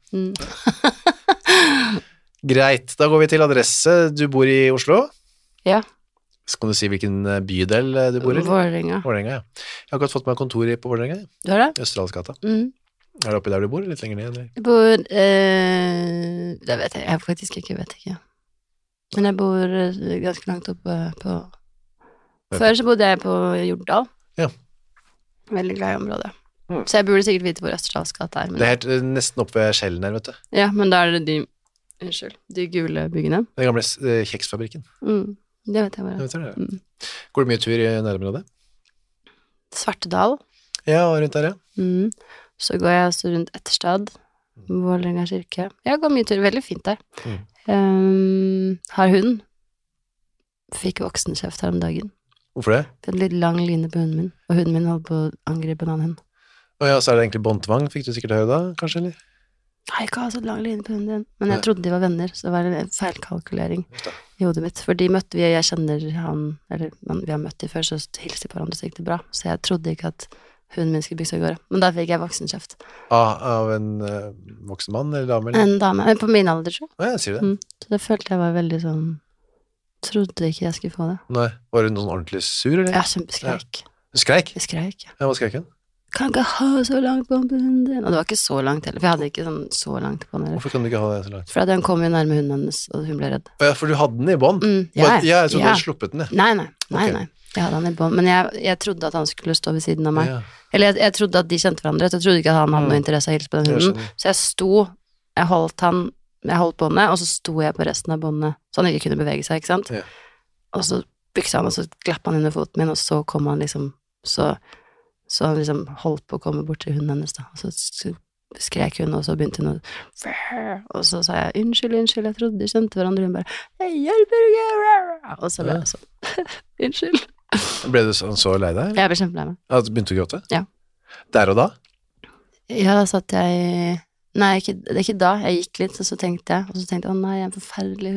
Greit, da går vi til adresse. Du bor i Oslo? Ja. Skal du si hvilken bydel du bor i? Vålerenga. Vålerenga, ja. Jeg har akkurat fått meg kontor på Vålerenga. Du har det? Østerdalsgata. Er det oppi der du bor, litt lenger ned? Eller? Jeg bor, det vet jeg faktisk ikke, Men jeg bor ganske langt oppe på... Før så bodde jeg på Jordal. Ja. Veldig glad i området. Så jeg burde sikkert vite hvor Østerdalsgata er. Det er helt nesten oppe ved Skjellen her, vet du. Ja, men da er det de gule byggene. Den gamle kjeksfabrikken. Det vet jeg bare. Går det mye tur i nærområdet? Svartedal. Ja, og rundt der, ja. Så går jeg også rundt Etterstad, Vålerenga kirke. Jeg går mye tur, veldig fint der. Har hund. Fikk voksenkjeft her om dagen. Hvorfor det? Fikk en litt lang line på hunden min, og hunden min holdt på å angripe en annen hund. Ja, så er det egentlig båndtvang, fikk du sikkert høre da, kanskje, eller? Nei, ikke ha så lang linje på hunden din. Men jeg trodde de var venner, så det var en feilkalkulering i hodet mitt. For de møtte vi, jeg kjenner han, eller vi har møtt de før, så hilste de på hverandre, så gikk det bra. Så jeg trodde ikke at hunden min skulle bygge seg i går. Men da fikk jeg voksenkjeft. Av en voksen mann eller dame? Eller? En dame, på min alder, tror jeg. Ja, jeg sier det. Så det følte jeg var veldig sånn, trodde ikke jeg skulle få det. Nei, var du noen ordentlig sur, eller? Ja, kjempeskreik. Du skreik? Jeg skreik, ja. Ja, hva skreik hun? Kan ikke ha så langt bånd på hunden din. Og det var ikke så langt heller, for jeg hadde ikke sånn så langt på den. Hvorfor kan du ikke ha det så langt? For at den kom jo nærme hunden hennes, og hun ble redd. Ja, for du hadde den i bånd? Ja, jeg trodde du hadde sluppet den, Nei. Jeg hadde den i bånd, men jeg trodde at han skulle stå ved siden av meg. Ja. Eller jeg trodde at de kjente hverandre, så jeg trodde ikke at han hadde noe interesse av å hilse på den hunden. Så jeg holdt båndet, og så sto jeg på resten av båndet, så han ikke kunne bevege seg, ikke sant? Ja. Og så byksa han, og så glapp han under foten min, og så kom han liksom, så han liksom holdt på å komme bort til hunden hennes da, og så skrek hun, og så begynte hun og så sa jeg, unnskyld, jeg trodde de kjente hverandre, hun bare, jeg hjelper ikke, og så ble jeg sånn, unnskyld. Ble du så lei deg? Jeg ble kjempelei meg. Ja, du begynte å gråte? Ja. Der og da? Ja, da satt jeg, nei, det er ikke da, jeg gikk litt, og så tenkte jeg, å nei, jeg er en forferdelig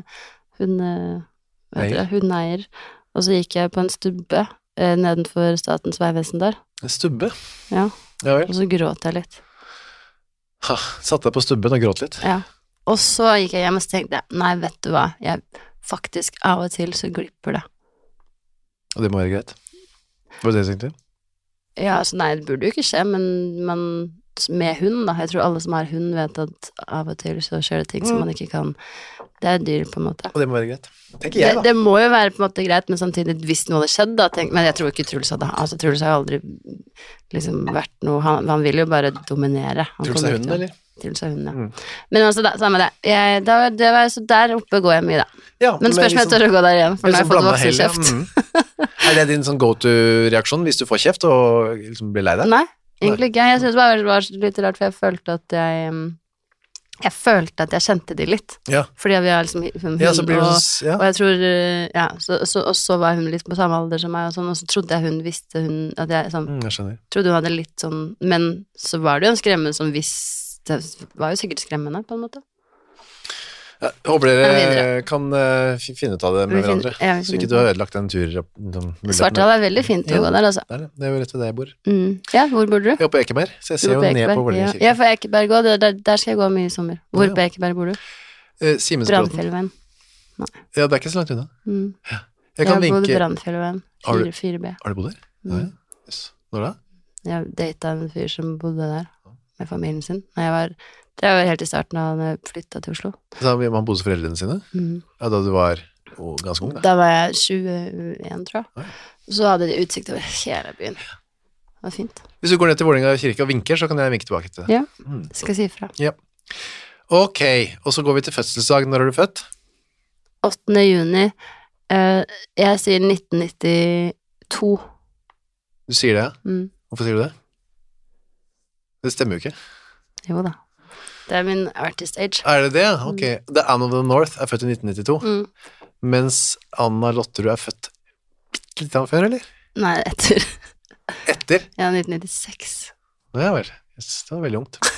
hundeeier, og så gikk jeg på en stubbe, nedenfor Statens vegvesen der. En stubbe? Ja. Ja vel. Og så gråt jeg litt. Satt deg på stubben og gråt litt? Ja. Og så gikk jeg hjem og så tenkte jeg, nei, vet du hva, jeg faktisk av og til så glipper det. Og det må være greit? Hva var det du tenkte? Ja, altså nei, det burde jo ikke skje, men med hund da, jeg tror alle som har hund vet at av og til så skjer det ting som man ikke kan, det er dyr på en måte. Og det må være greit, tenker jeg da. Det må jo være på en måte greit, men samtidig hvis noe hadde skjedd da, men jeg tror ikke Truls hadde, altså Truls har jo aldri liksom vært noe, han vil jo bare dominere. Truls er hunden, eller? Truls er hunden, ja. Men altså, samme det. Det var så der oppe går jeg mye da. Ja, men spørsmålet liksom, tør å gå der igjen, for nå har jeg fått voksenkjeft. Er det din sånn go-to-reaksjon hvis du får kjeft og liksom blir lei deg? Nei, egentlig ikke. Jeg synes det var litt rart, for jeg følte at jeg kjente de litt. Ja. Fordi vi har liksom hund, ja, så blir det så, ja. Og jeg tror, ja, og så var hun litt på samme alder som meg, og sånn, og så trodde jeg hun visste at jeg sånn, jeg skjønner. Trodde hun hadde litt sånn, men så var det jo en skremmende som det var jo sikkert skremmende på en måte. Ja, håper dere kan finne ut av det med hverandre, så ikke du har ødelagt en tur. Svartdal er veldig fint å gå der, altså. Det er jo rett ved der jeg bor. Ja, hvor bor du? Jeg er på Ekeberg, så jeg ser jo ned på Vålerenga kirke. Ja, for Ekeberg også, der skal jeg gå mye i sommer. Hvor på Ekeberg bor du? Simensbråten. Brandfjellveien. Nei. Ja, det er ikke så langt unna. Jeg har bodd i Brandfjellveien, 4B. Har du bodd der? Ja, yes. Når da? Jeg datet en fyr som bodde der, med familien sin. Det var helt i starten da han flyttet til Oslo. Så han bodde hos foreldrene sine? Ja, da du var ganske ung da? Da var jeg 21, tror jeg. Så hadde de utsikt over hele byen. det var fint. Hvis du går ned til Vålinga kirke og vinker, så kan jeg vinke tilbake til det. Ja, skal jeg si ifra. Ja. Ok, og så går vi til fødselsdag. Når er du født? 8. juni. Jeg sier 1992. Du sier det, ja? Hvorfor sier du det? Det stemmer jo ikke. Jo da. Det er min artist age. Er det det? Ok. The Anne of the North er født i 1992, mens Anna Lotterud er født litt før, eller? Nei, etter. Etter? Ja, 1996. Ja vel. Yes, det var veldig ungt.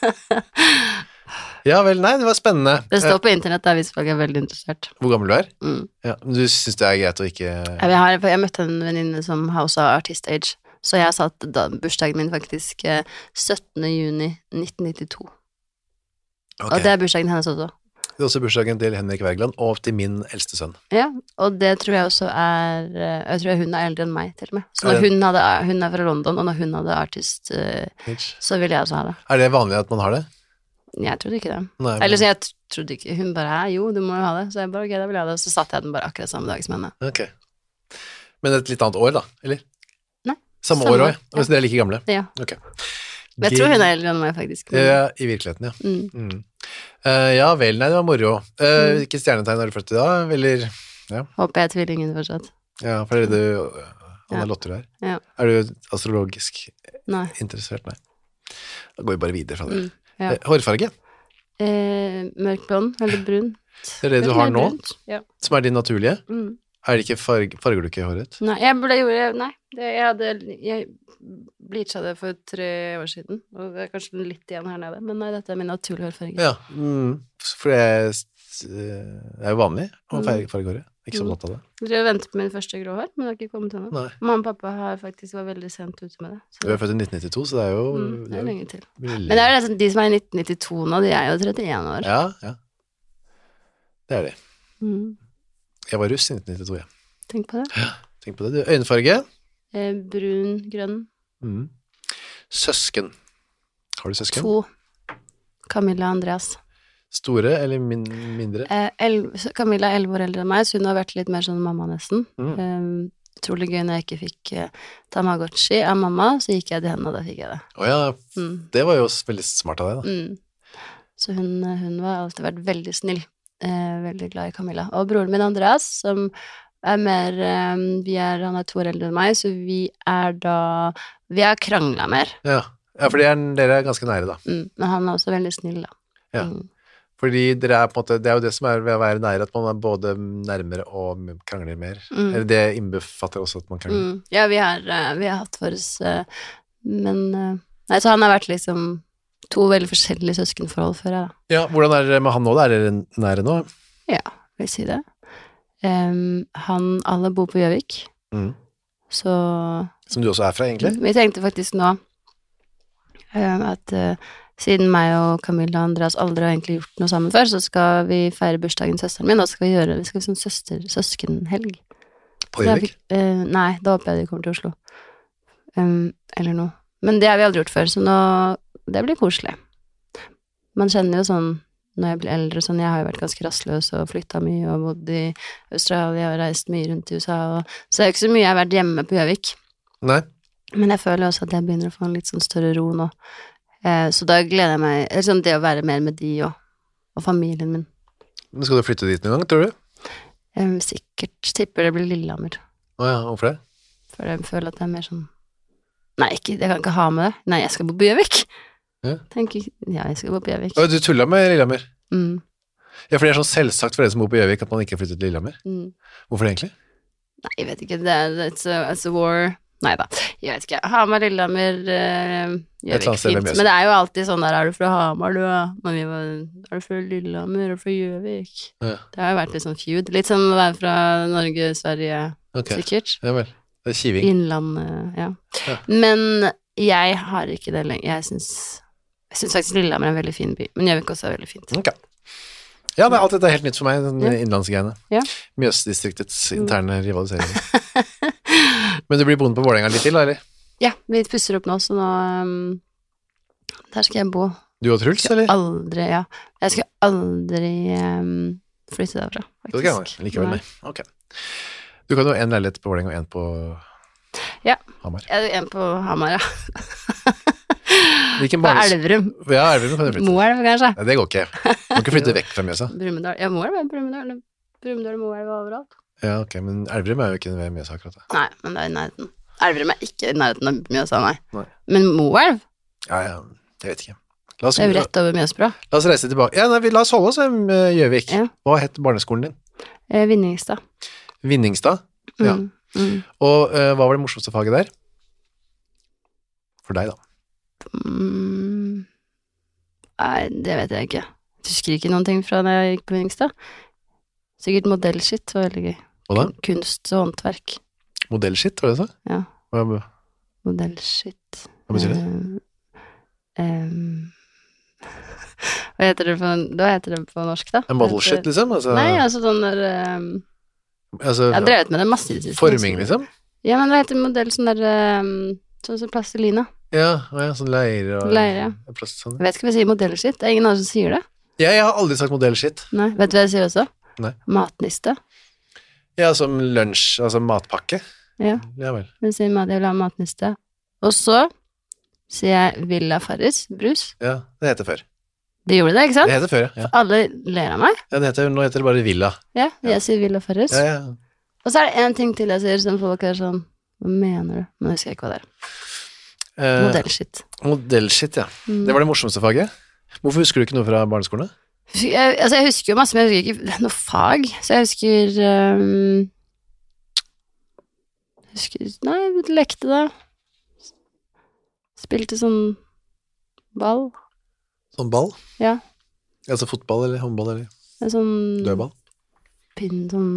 Ja vel, nei, det var spennende. Det står på internett der hvis folk er veldig interessert. Hvor gammel du er? Ja, men du synes det er greit å ikke... Jeg møtte en venninne som har også artist age, så jeg satt bursdagen min faktisk 17. juni 1992. Okay. Og det er bursdagen hennes også. Det er også bursdagen til Henrik Wergeland, og til min eldste sønn. Ja, og det tror jeg også jeg tror hun er eldre enn meg, til og med. Så når hun er fra London, og når hun hadde artist, så ville jeg også ha det. Er det vanlig at man har det? Jeg trodde ikke det. Nei, men... Eller så jeg trodde ikke, hun bare, jo, du må jo ha det. Så jeg bare, ok, da vil jeg ha det. Så satte jeg den bare akkurat samme dag som henne. Ok. Men et litt annet år da, eller? Nei. Samme år også, ja. Hvis dere er like gamle? Ja. Ok. Men jeg tror hun er eldre enn meg, faktisk. Ja, i virkeligheten, ja. Ja vel, nei, det var moro. Hvilke stjernetegn har du født i dag, eller? Ja. Håper jeg er tvillingen fortsatt. Ja, for det er du, Anna Lotterud her. Ja. Er du astrologisk interessert? Nei. Da går vi bare videre fra det. Ja. Hårfarge? Mørkblond, eller brun. Det er det du har nå, som er din naturlige? Er det ikke farger du ikke i håret? Nei, jeg bleachet det for 3 år siden, og det er kanskje litt igjen her nede, men nei, dette er min naturlige hårfarge. Ja, for det er jo vanlig å farge håret, ikke så flott av det. Jeg venter på min første grå hår, men det har ikke kommet ennå. Mamma og pappa har faktisk vært veldig sent ute med det. Du er født i 1992, så det er jo... det er lenge til. Men det er de som er i 1992 nå, de er jo 31 år. Ja. Det er de. Jeg var russ i 1992, ja. Tenk på det. Ja, tenk på det. Øynfarge? Brun, grønn. Søsken. Har du søsken? 2. Camilla og Andreas. Store eller mindre? Camilla er 11 år eldre enn meg, så hun har vært litt mer sånn mamma nesten. Utrolig gøy når jeg ikke fikk Tamagotchi av mamma, så gikk jeg til henne, og da fikk jeg det. Åja, det var jo veldig smart av deg da. Så hun har alltid vært veldig snill. Veldig glad i Camilla. Og broren min Andreas, som er mer han er 2 år eldre enn meg, så vi har kranglet mer. Ja, for dere er ganske nære da. Men han er også veldig snill da. Ja, fordi dere er på en måte, det er jo det som er ved å være nære, at man er både nærmere og krangler mer. Eller det innbefatter også at man krangler. Ja, vi har hatt for oss, men nei, så han har vært liksom 2 veldig forskjellige søskenforhold før jeg da. Ja, hvordan er det med han nå da? Er dere nære nå? Ja, vil jeg si det. Alle bor på Gjøvik. Så... Som du også er fra, egentlig? Vi tenkte faktisk nå at siden meg og Camilla og Andreas aldri har egentlig gjort noe sammen før, så skal vi feire bursdagen søsteren min, og vi skal sånn søskenhelg. På Gjøvik? Nei, da håper jeg de kommer til Oslo. Eller noe. Men det har vi aldri gjort før, så nå det blir koselig. Man kjenner jo sånn når jeg blir eldre, sånn, jeg har jo vært ganske rastløs og flyttet mye og bodd i Australia og reist mye rundt i USA, så det er jo ikke så mye jeg har vært hjemme på Gjøvik. Nei. Men jeg føler også at jeg begynner å få en litt sånn større ro nå. Så da gleder jeg meg, sånn, det å være mer med de og familien min. Men skal du flytte dit noen gang, tror du? Sikkert tipper det blir Lillehammer. Åja, hvorfor det? For jeg føler at det er mer sånn, nei, jeg kan ikke ha med det. Nei, jeg skal bo på Gjøvik. Ja, jeg skal bo på Gjøvik. Du tullet med Lillehammer? Ja, for det er sånn selvsagt for dere som bor på Gjøvik at man ikke har flyttet til Lillehammer. Hvorfor det egentlig? Nei, jeg vet ikke, it's a war. Nei da, jeg vet ikke. Hamar, Lillehammer, Gjøvik, fint. Men det er jo alltid sånn der, er du fra Hamar, er du fra Lillehammer, er du fra Gjøvik? Det har jo vært litt sånn feud. Litt som å være fra Norge, Sverige, sikkert. Ja vel, det er kiving. Innlandet, ja. Men jeg har ikke det lenger. Jeg synes faktisk Lillehammer er en veldig fin by, men Gjøvik også er veldig fint. Ok. Ja, men alt dette er helt nytt for meg, den innlandsgreiene. Ja. Mjøsdistriktets interne rivalisering. Men du blir boende på Vålinga litt til, eller? Ja, vi pusser opp nå, så nå der skal jeg bo. Du og Truls, eller? Aldri, ja. Jeg skal aldri flytte derfra, faktisk. Det skal jeg likevel, nei. Ok. Du kan jo ha en leilighet på Vålinga og en på Ja. Hamar. Jeg er en på Hamar, ja. Hvilken På Elverum. Ja, Elverum kan du flytte. Moelv, kanskje. Nei, det går ikke. Du må ikke flytte vekk fra Mjøsa. Brumunddal. Ja, Moelv er Brumunddal. Brumunddal og Moelv overalt. Ja, ok, men Elverum er jo ikke ved Mjøsa akkurat. Nei, men det er i nærheten. Elverum er ikke i nærheten av Mjøsa, nei. Nei. Men Moelv, Ja, jeg vet ikke. det er jo rett over Mjøsbra. La oss reise tilbake. Ja, nei, la oss holde oss med Gjøvik. Ja. Hva het barneskolen din? Vinningstad. Vinningstad? Ja. Og hva var det morsomste faget der? For deg, da. Nei, det vet jeg ikke. Jeg husker ikke noen ting fra da jeg gikk på Vinningstad. Sikkert modellskitt var veldig gøy. Hva da? Kunst og håndverk. Modellskitt, var det så? Ja. Hva Modellskitt. betyr det? Hva heter det på norsk, da? En model shit, liksom? Altså, Nei, altså sånn der altså, Jeg har drevet med det masse i det siste. forming, liksom? Ja, men hva heter modell sånn der sånn som plastelina. Ja, sånn leire og Leire, ja. plast, sånn. Jeg vet ikke hva jeg sier modellskitt. Det er ingen andre som sier det. Ja, jeg har aldri sagt modellskitt. Nei, vet du hva jeg sier også? Nei. Matniste. Ja, som lunsj, altså matpakke. Ja, Ja vel. jeg sier jeg vil ha matniste. Og så sier jeg Villa Farris brus. Ja, det heter før. Det gjorde det, ikke sant? Det heter før, ja. Alle ler av meg. Ja, nå heter det bare Villa. Ja, jeg sier Villa Farris. Ja, ja. Og så er det en ting til jeg sier som folk er sånn, hva mener du? Men jeg husker ikke hva det er. Modellskitt. Modellskitt, ja. Det var det morsomste faget. Hvorfor husker du ikke noe fra barneskolen? Jeg husker jo masse, men jeg husker ikke noe fag. Så jeg husker nei, vi lekte da. Spilte sånn ball. Sånn ball? Ja. Altså fotball eller håndball eller En sånn dødball? pinn, sånn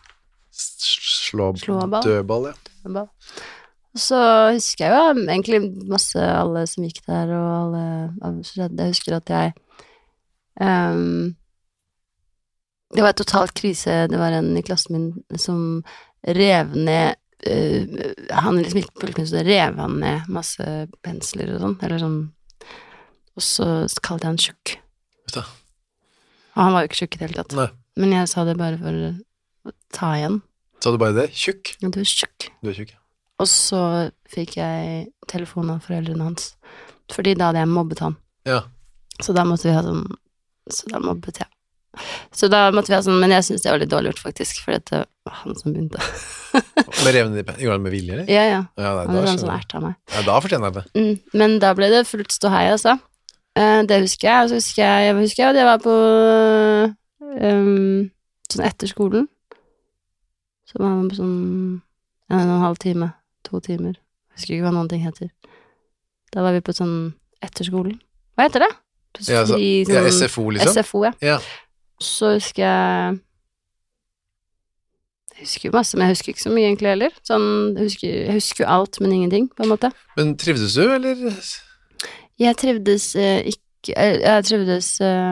Slåball. Dødball, ja. ball. Og så husker jeg jo egentlig masse alle som gikk der, og alle jeg husker at jeg det var et totalt krise. Det var en i klassen min som rev ned han liksom gikk på kunst, så rev han ned masse pensler og sånn, eller sånn, og så kalte jeg han tjukk. Vet du? Og han var jo ikke tjukk i det hele tatt. Nei. Men jeg sa det bare for å ta igjen. Sa du bare det? Tjukk? Ja, du er tjukk. Du er tjukk, ja. Og så fikk jeg telefon av foreldrene hans, fordi da hadde jeg mobbet han. Ja. Så da måtte vi ha sånn, så da mobbet jeg. Så da måtte vi ha sånn, men jeg synes det var litt dårlig gjort faktisk, for det var han som begynte. Med revne gjorde han med vilje, eller? Ja, ja. Ja, nei, Han var sånn ert av meg. Ja, da fortjener jeg det. Men da ble det fullt ståhei, altså. Det husker jeg, og så husker jeg at jeg var på sånn etter skolen. Så var man på sånn 1,5 time, 2 timer. Jeg husker ikke hva noen ting heter. Da var vi på sånn etter skolen. Hva heter det? Ja, så, ja, SFO, liksom? SFO, ja. Ja. Så husker jeg husker jo masse, men jeg husker ikke så mye egentlig heller. Sånn, jeg husker jo alt, men ingenting, på en måte. Men trivdes du, eller? Jeg trivdes ikke Jeg trivdes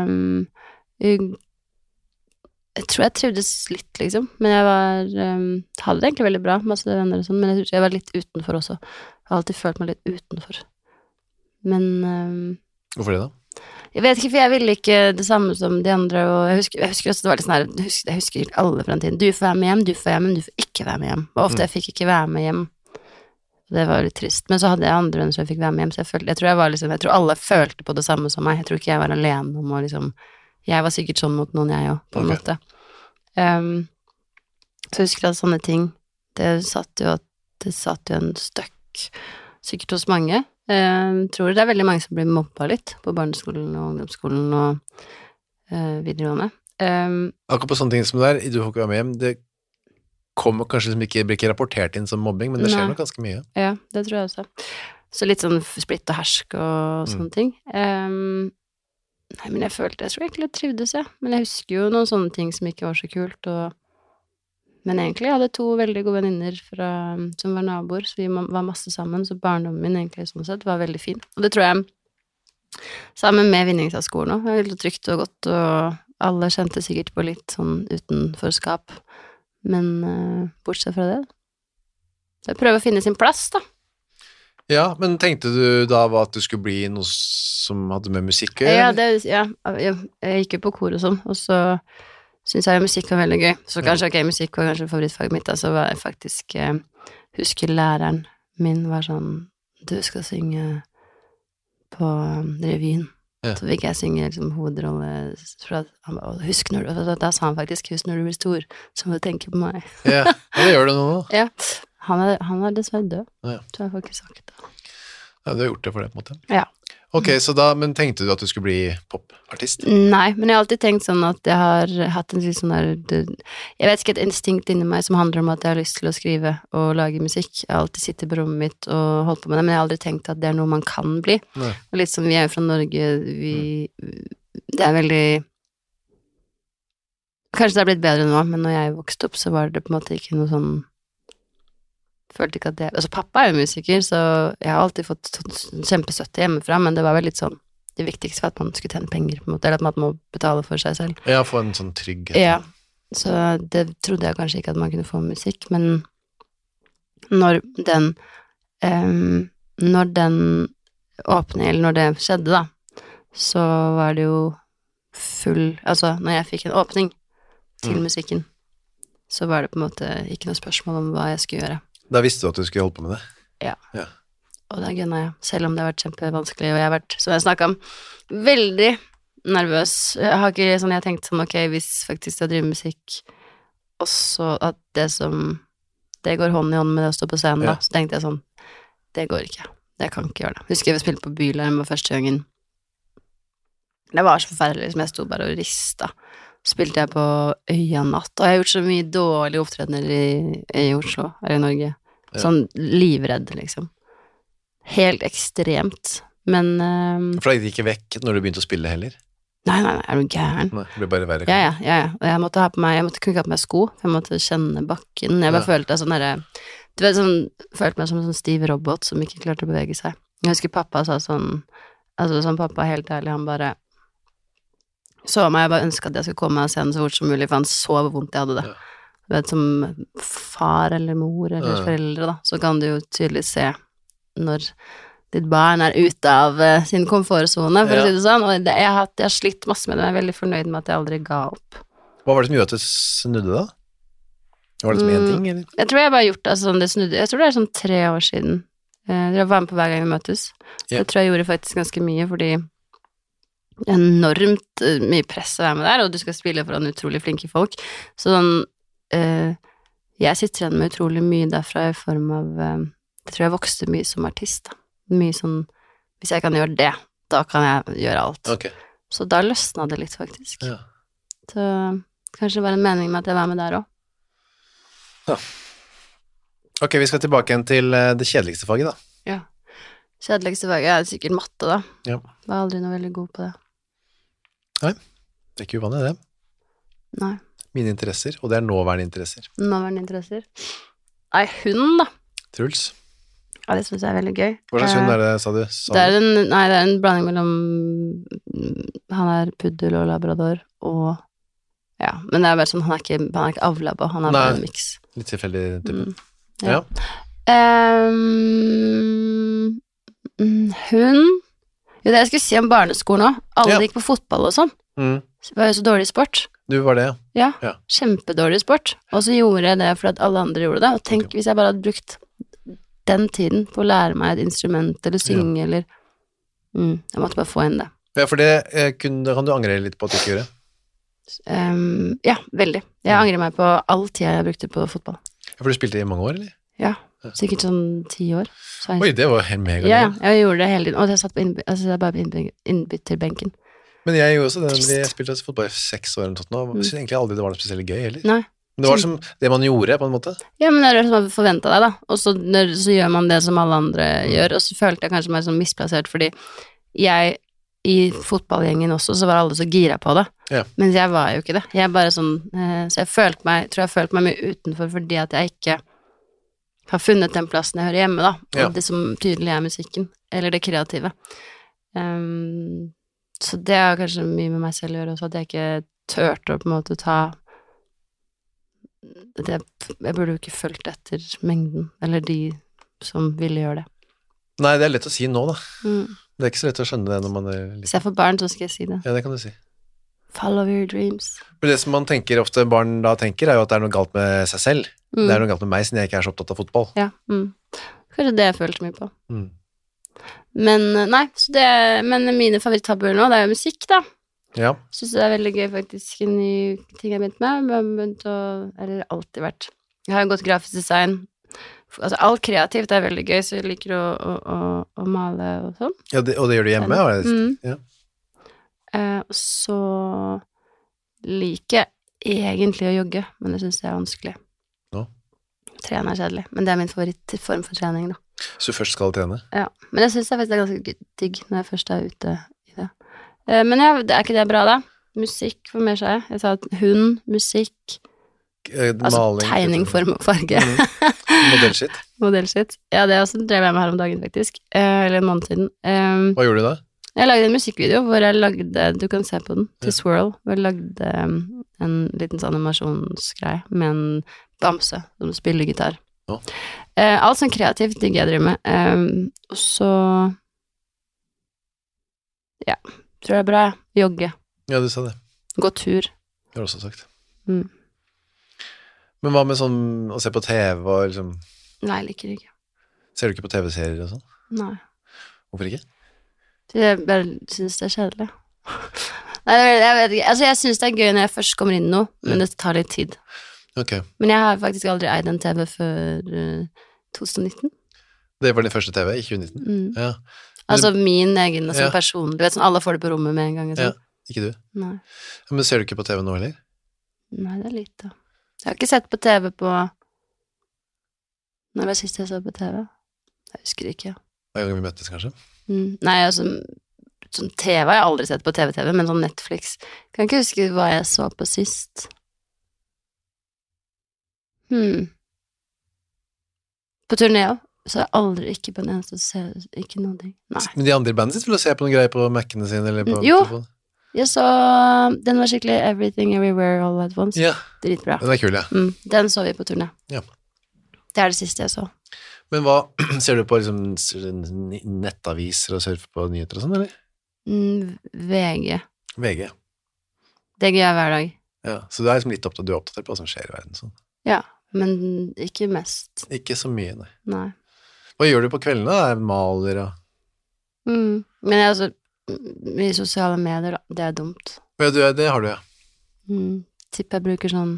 jeg tror jeg trivdes litt, liksom. Men jeg hadde det egentlig veldig bra, masse venner og sånn, men jeg var litt utenfor også. Jeg har alltid følt meg litt utenfor. Men Hvorfor det, da? Jeg vet ikke, for jeg ville ikke det samme som de andre, og jeg husker også det var litt sånn her, jeg husker alle fra den tiden. Du får være med hjem, du får være med, men du får ikke være med hjem. Og ofte jeg fikk ikke være med hjem. Det var litt trist, men så hadde jeg andre venner som jeg fikk være med hjem, så jeg tror alle følte på det samme som meg. Jeg tror ikke jeg var alene om å liksom, jeg var sikkert sånn mot noen jeg også, på en måte. Så jeg husker at sånne ting, det satt jo en støkk, sikkert hos mange. Tror det er veldig mange som blir mobba litt på barneskolen og ungdomsskolen og videregående. Akkurat på sånne ting som det der, du får ikke være med hjem, det kommer kanskje som blir ikke rapportert inn som mobbing, men det skjer nok ganske mye. Ja, det tror jeg også. Så litt sånn splitt og hersk og sånne ting. Nei, men jeg tror egentlig jeg trivdes, ja. Men jeg husker jo noen sånne ting som ikke var så kult, men egentlig jeg hadde 2 veldig gode venninner som var naboer, så vi var masse sammen, så barndommen min egentlig sånn sett var veldig fin. Og det tror jeg, sammen med Vinningstadskolen også, det var veldig trygt og godt, og alle kjente sikkert på litt sånn utenforskap. Men bortsett fra det, så jeg prøver å finne sin plass, da. Ja, men tenkte du da at du skulle bli noe som hadde med musikk å gjøre? Ja, jeg gikk jo på kor og sånn, og så synes jeg musikk var veldig gøy. Så kanskje, musikk var kanskje favorittfaget mitt, så var jeg faktisk, husker læreren min var sånn, du skal synge på revyen. Ja. Så fikk jeg synge liksom hovedrolle, han ba, husk når du, da sa han faktisk, husk når du blir stor, så må du tenke på meg. Ja, det gjør du nå. Ja, han er dessverre død, tror jeg faktisk sagt det. Ja, du har gjort det for det på en måte. Ja. Ok, så da, men tenkte du at du skulle bli popartist? Nei, men jeg har alltid tenkt sånn at jeg har hatt en sånn der, jeg vet ikke, et instinkt inni meg som handler om at jeg har lyst til å skrive og lage musikk. Jeg har alltid sittet på rommet mitt og holdt på med det, men jeg har aldri tenkt at det er noe man kan bli. Nei. Og litt som vi er jo fra Norge, det er veldig, kanskje det har blitt bedre nå, men når jeg vokste opp så var det på en måte ikke noe sånn, følte ikke at det, altså pappa er jo musiker, så jeg har alltid fått kjempestøtte hjemmefra, men det var vel litt sånn, det viktigste var at man skulle tjene penger, på en måte, eller at man må betale for seg selv. Ja, få en sånn trygghet. Ja, så det trodde jeg kanskje ikke at man kunne få musikk, men når den åpningen, eller når det skjedde da, så var det jo altså når jeg fikk en åpning til musikken, så var det på en måte ikke noe spørsmål om hva jeg skulle gjøre. Da visste du at du skulle holde på med det? Ja. Og det gønner jeg, selv om det har vært kjempevanskelig, og jeg har vært, som jeg snakket om, veldig nervøs. Jeg har ikke sånn, jeg har tenkt sånn, ok, hvis faktisk jeg driver musikk, også at det går hånd i hånd med det å stå på scenen da, så tenkte jeg sånn, det går ikke, det kan ikke gjøre det. Husker jeg spilte på Bylarm med første gangen. Det var så forferdelig, som jeg sto bare og ristet. Spilte jeg på Øya Natt, og jeg har gjort så mye dårlige opptredener i Oslo, her i Norge. Sånn livredd, liksom. Helt ekstremt, men For det gikk ikke vekk når du begynte å spille heller? Nei, er du gæren? Nei, det ble bare verre. Ja, og jeg måtte kunne ikke ha på meg sko, for jeg måtte kjenne bakken. Jeg bare følte sånn der, du vet sånn, følte meg som en sånn stiv robot som ikke klarte å bevege seg. Jeg husker pappa sa sånn, altså sånn pappa, helt ærlig, han bare så meg, jeg bare ønsket at jeg skulle komme av scenen så fort som mulig, for han så hvor vondt jeg hadde det. Du vet, som far eller mor eller foreldre da, så kan du jo tydelig se når ditt barn er ute av sin komfortzone, for å si det sånn, og jeg har slitt masse med det, jeg er veldig fornøyd med at jeg aldri ga opp. Hva var det som gjorde at du snudde da? Var det som en ting, eller? Jeg tror jeg bare har gjort det sånn, det snudde, jeg tror det er sånn 3 år siden. Dere var med på hver gang vi møtes. Det tror jeg gjorde faktisk ganske mye, fordi enormt mye press å være med der, og du skal spille foran utrolig flinke folk, så sånn, jeg sitter igjen med utrolig mye derfra i form av, jeg tror jeg vokste mye som artist, da. Mye sånn, hvis jeg kan gjøre det, da kan jeg gjøre alt. Okay. Så da løsna det litt, faktisk. Ja. Så kanskje det var en mening med at jeg var med der også. Ja. Ok, vi skal tilbake igjen til det kjedeligste faget, da. Ja. Kjedeligste faget er sikkert matte, da. Ja. Jeg var aldri noe veldig god på det. Nei, det er ikke uvanlig det. Nei. Mine interesser, og det er nåværende interesser. Nåværende interesser. Nei, hund da. Truls. Ja, det synes jeg er veldig gøy. Hva slags hund er det, sa du? Det er en blanding mellom, han er puddel og labrador, og, ja, men det er bare sånn, han er ikke avlabba, han er bare en mix. Litt tilfeldig type. Ja. Hund. Jo, det jeg skulle si om barneskolen også. Alle gikk på fotball og sånn. Det var jo så dårlig sport. Du var det, ja. Ja, kjempedårlig sport. Og så gjorde jeg det fordi at alle andre gjorde det. Og tenk hvis jeg bare hadde brukt den tiden på å lære meg et instrument, eller synge, eller jeg måtte bare få inn det. Ja, for det kan du angre litt på at du ikke gjør det? Ja, veldig. Jeg angrer meg på all tida jeg brukte på fotball. Ja, for du spilte i mange år, eller? Ja, sikkert sånn 10 år. Oi, det var helt mega. Ja, jeg gjorde det hele tiden, og jeg satt bare på innbytterbenken. Men jeg gjorde også det, jeg spilte fotball i 6 år, og jeg synes egentlig aldri det var noe spesielt gøy, heller. Nei. Men det var som det man gjorde, på en måte. Ja, men det er det som man forventet deg, da, og så gjør man det som alle andre gjør, og så følte jeg kanskje meg sånn misplassert, fordi jeg, i fotballgjengen også, så var alle så gira på det, men jeg var jo ikke det. Jeg bare sånn, så jeg tror jeg følte meg mye utenfor, fordi at jeg ikke har funnet den plassen jeg hører hjemme, da, og det som tydelig er musikken, eller det kreative. Så det har kanskje mye med meg selv å gjøre også, at jeg ikke tørte å på en måte ta jeg burde jo ikke følt etter mengden, eller de som ville gjøre det. Nei, det er lett å si nå, da. Det er ikke så lett å skjønne det når man er litt... Hvis jeg får barn, så skal jeg si det. Ja, det kan du si. Follow your dreams. For det som man tenker, ofte barn da tenker, er jo at det er noe galt med seg selv. Det er noe galt med meg, siden jeg ikke er så opptatt av fotball. Ja, Kanskje det jeg følte mye på. Men nei, men mine favorittabber nå, det er jo musikk, da. Ja. Synes det er veldig gøy, faktisk, en ny ting jeg har begynt med. Jeg har begynt eller alltid vært. Jeg har jo gått grafisk design. Altså, alt kreativt er veldig gøy, så jeg liker å male og sånn. Ja, og det gjør du hjemme? Ja. Så liker jeg egentlig å jogge, men jeg synes det er vanskelig. Trene er kjedelig, men det er min favorittform for trening, da. Så du først skal trene? Ja, men jeg synes det faktisk er ganske digg når jeg først er ute i det. Men ja, er ikke det bra, da? Musikk, hvor mer sa jeg? Jeg sa hund, musikk, altså maling, tegning, form og farge. Modellskitt. Modellskitt. Ja, det også drev jeg med her om dagen, faktisk. Eller en måned siden. Hva gjorde du da? Jeg lagde en musikkvideo hvor jeg lagde, du kan se på den, til Swirl, hvor jeg lagde en liten sånn animasjonsgreie med en bamse som spiller gitar. Alt sånn kreativt digger jeg driver med. Og så ja, tror jeg er bra, jogge. Ja, du sa det. Gå tur. Det har du også sagt. Men hva med sånn å se på TV og liksom... Nei, jeg liker ikke. Ser du ikke på TV-serier og sånn? Nei. Hvorfor ikke? Jeg bare synes det er kjedelig. Nei, jeg vet ikke. Altså, jeg synes det er gøy når jeg først kommer inn nå, men det tar litt tid. Ok. Men jeg har faktisk aldri eid en TV før 2019. Det var din første TV i 2019? Ja. Altså min egen som person. Du vet, sånn alle får det på rommet med en gang. Ja, ikke du? Nei. Men ser du ikke på TV nå heller? Nei, det er lite. Jeg har ikke sett på TV på... Når var det sist jeg så på TV? Jeg husker ikke. Hver gang vi møttes, kanskje? Nei, altså, sånn TV har jeg aldri sett på TV, men sånn Netflix. Kan ikke huske hva jeg så på sist. På turné, så er jeg aldri ikke på en eneste serie, ikke noen ting. Nei. Men de andre i bandet sitt vil du se på noen greier på Mac-ene sine, eller på jo, telefonen? Jeg så, den var skikkelig Everything Everywhere All at Once. Ja. Dritbra. Den er kul, ja. Den så vi på turné. Ja. Det er det siste jeg så. Men hva, ser du på liksom nettaviser og surfer på nyheter og sånn, eller? VG. VG. Det gjør jeg hver dag. Ja, så du er liksom litt opptatt, du er opptatt på hva som skjer i verden, sånn? Ja, men ikke mest. Ikke så mye, nei. Nei. Hva gjør du på kveldene, da? Maler og... Men jeg altså, i sosiale medier, da, det er dumt. Ja, det har du, ja. Tipper jeg bruker sånn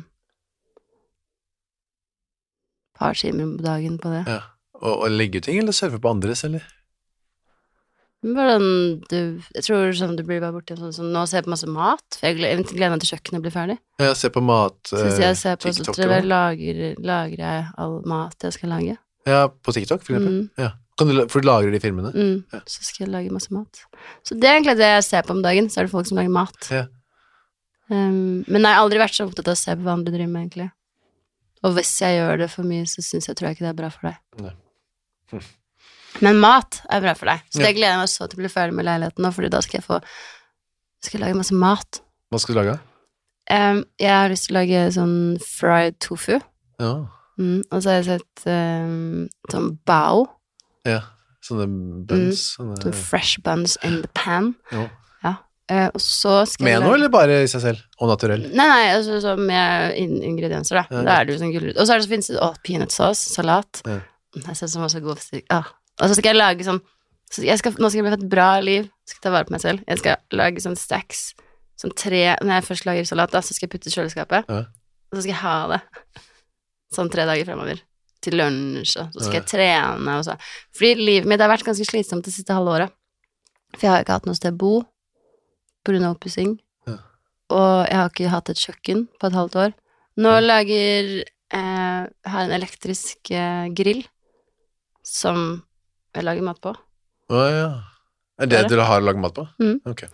par timer på dagen på det. Ja. Og legge ut ting, eller surfe på andres, eller? Hvordan jeg tror sånn, du blir bare borte sånn, nå ser jeg på masse mat, for jeg gleder meg til kjøkkenet blir ferdig. Ja, se på mat, jeg ser på, TikTok. Så lager jeg all mat jeg skal lage. Ja, på TikTok, for eksempel. Ja. For du lagrer de filmene? Ja. Så skal jeg lage masse mat. Så det er egentlig det jeg ser på om dagen, så er det folk som lager mat. Ja. Men jeg har aldri vært så opptatt av å se på hva andre driver med, egentlig. Og hvis jeg gjør det for mye, så tror jeg ikke det er bra for deg. Nei. Men mat er bra for deg. Så det gleder jeg meg så til å bli ferdig med leiligheten nå, fordi da skal jeg lage masse mat. Hva skal du lage? Jeg har lyst til å lage sånn fried tofu. Ja. Og så har jeg sett sånn bao. Ja, sånne buns. Sånne fresh buns in the pan. Ja. Og så skal med noe, eller bare i seg selv? Og naturell? Nei, altså så med ingredienser, da. Da er det jo sånn gulrot. Og så finnes det peanut sauce, salat. Jeg synes det var så god stik. Og så skal jeg lage sånn, nå skal jeg bli et bra liv, jeg skal ta vare på meg selv. Jeg skal lage sånn stacks, sånn 3, når jeg først lager salat, da, så skal jeg putte i kjøleskapet, og så skal jeg ha det sånn 3 dager fremover, til lunsj, og så skal jeg trene, og så. Fordi livet mitt har vært ganske slitsomt det siste halve året, for jeg har ikke hatt noe sted å bo, på grunn av oppussing, og jeg har ikke hatt et kjøkken på et halvt år. Nå har en elektrisk grill, som jeg lager mat på. Ja. Er det du har laget mat på? Ok.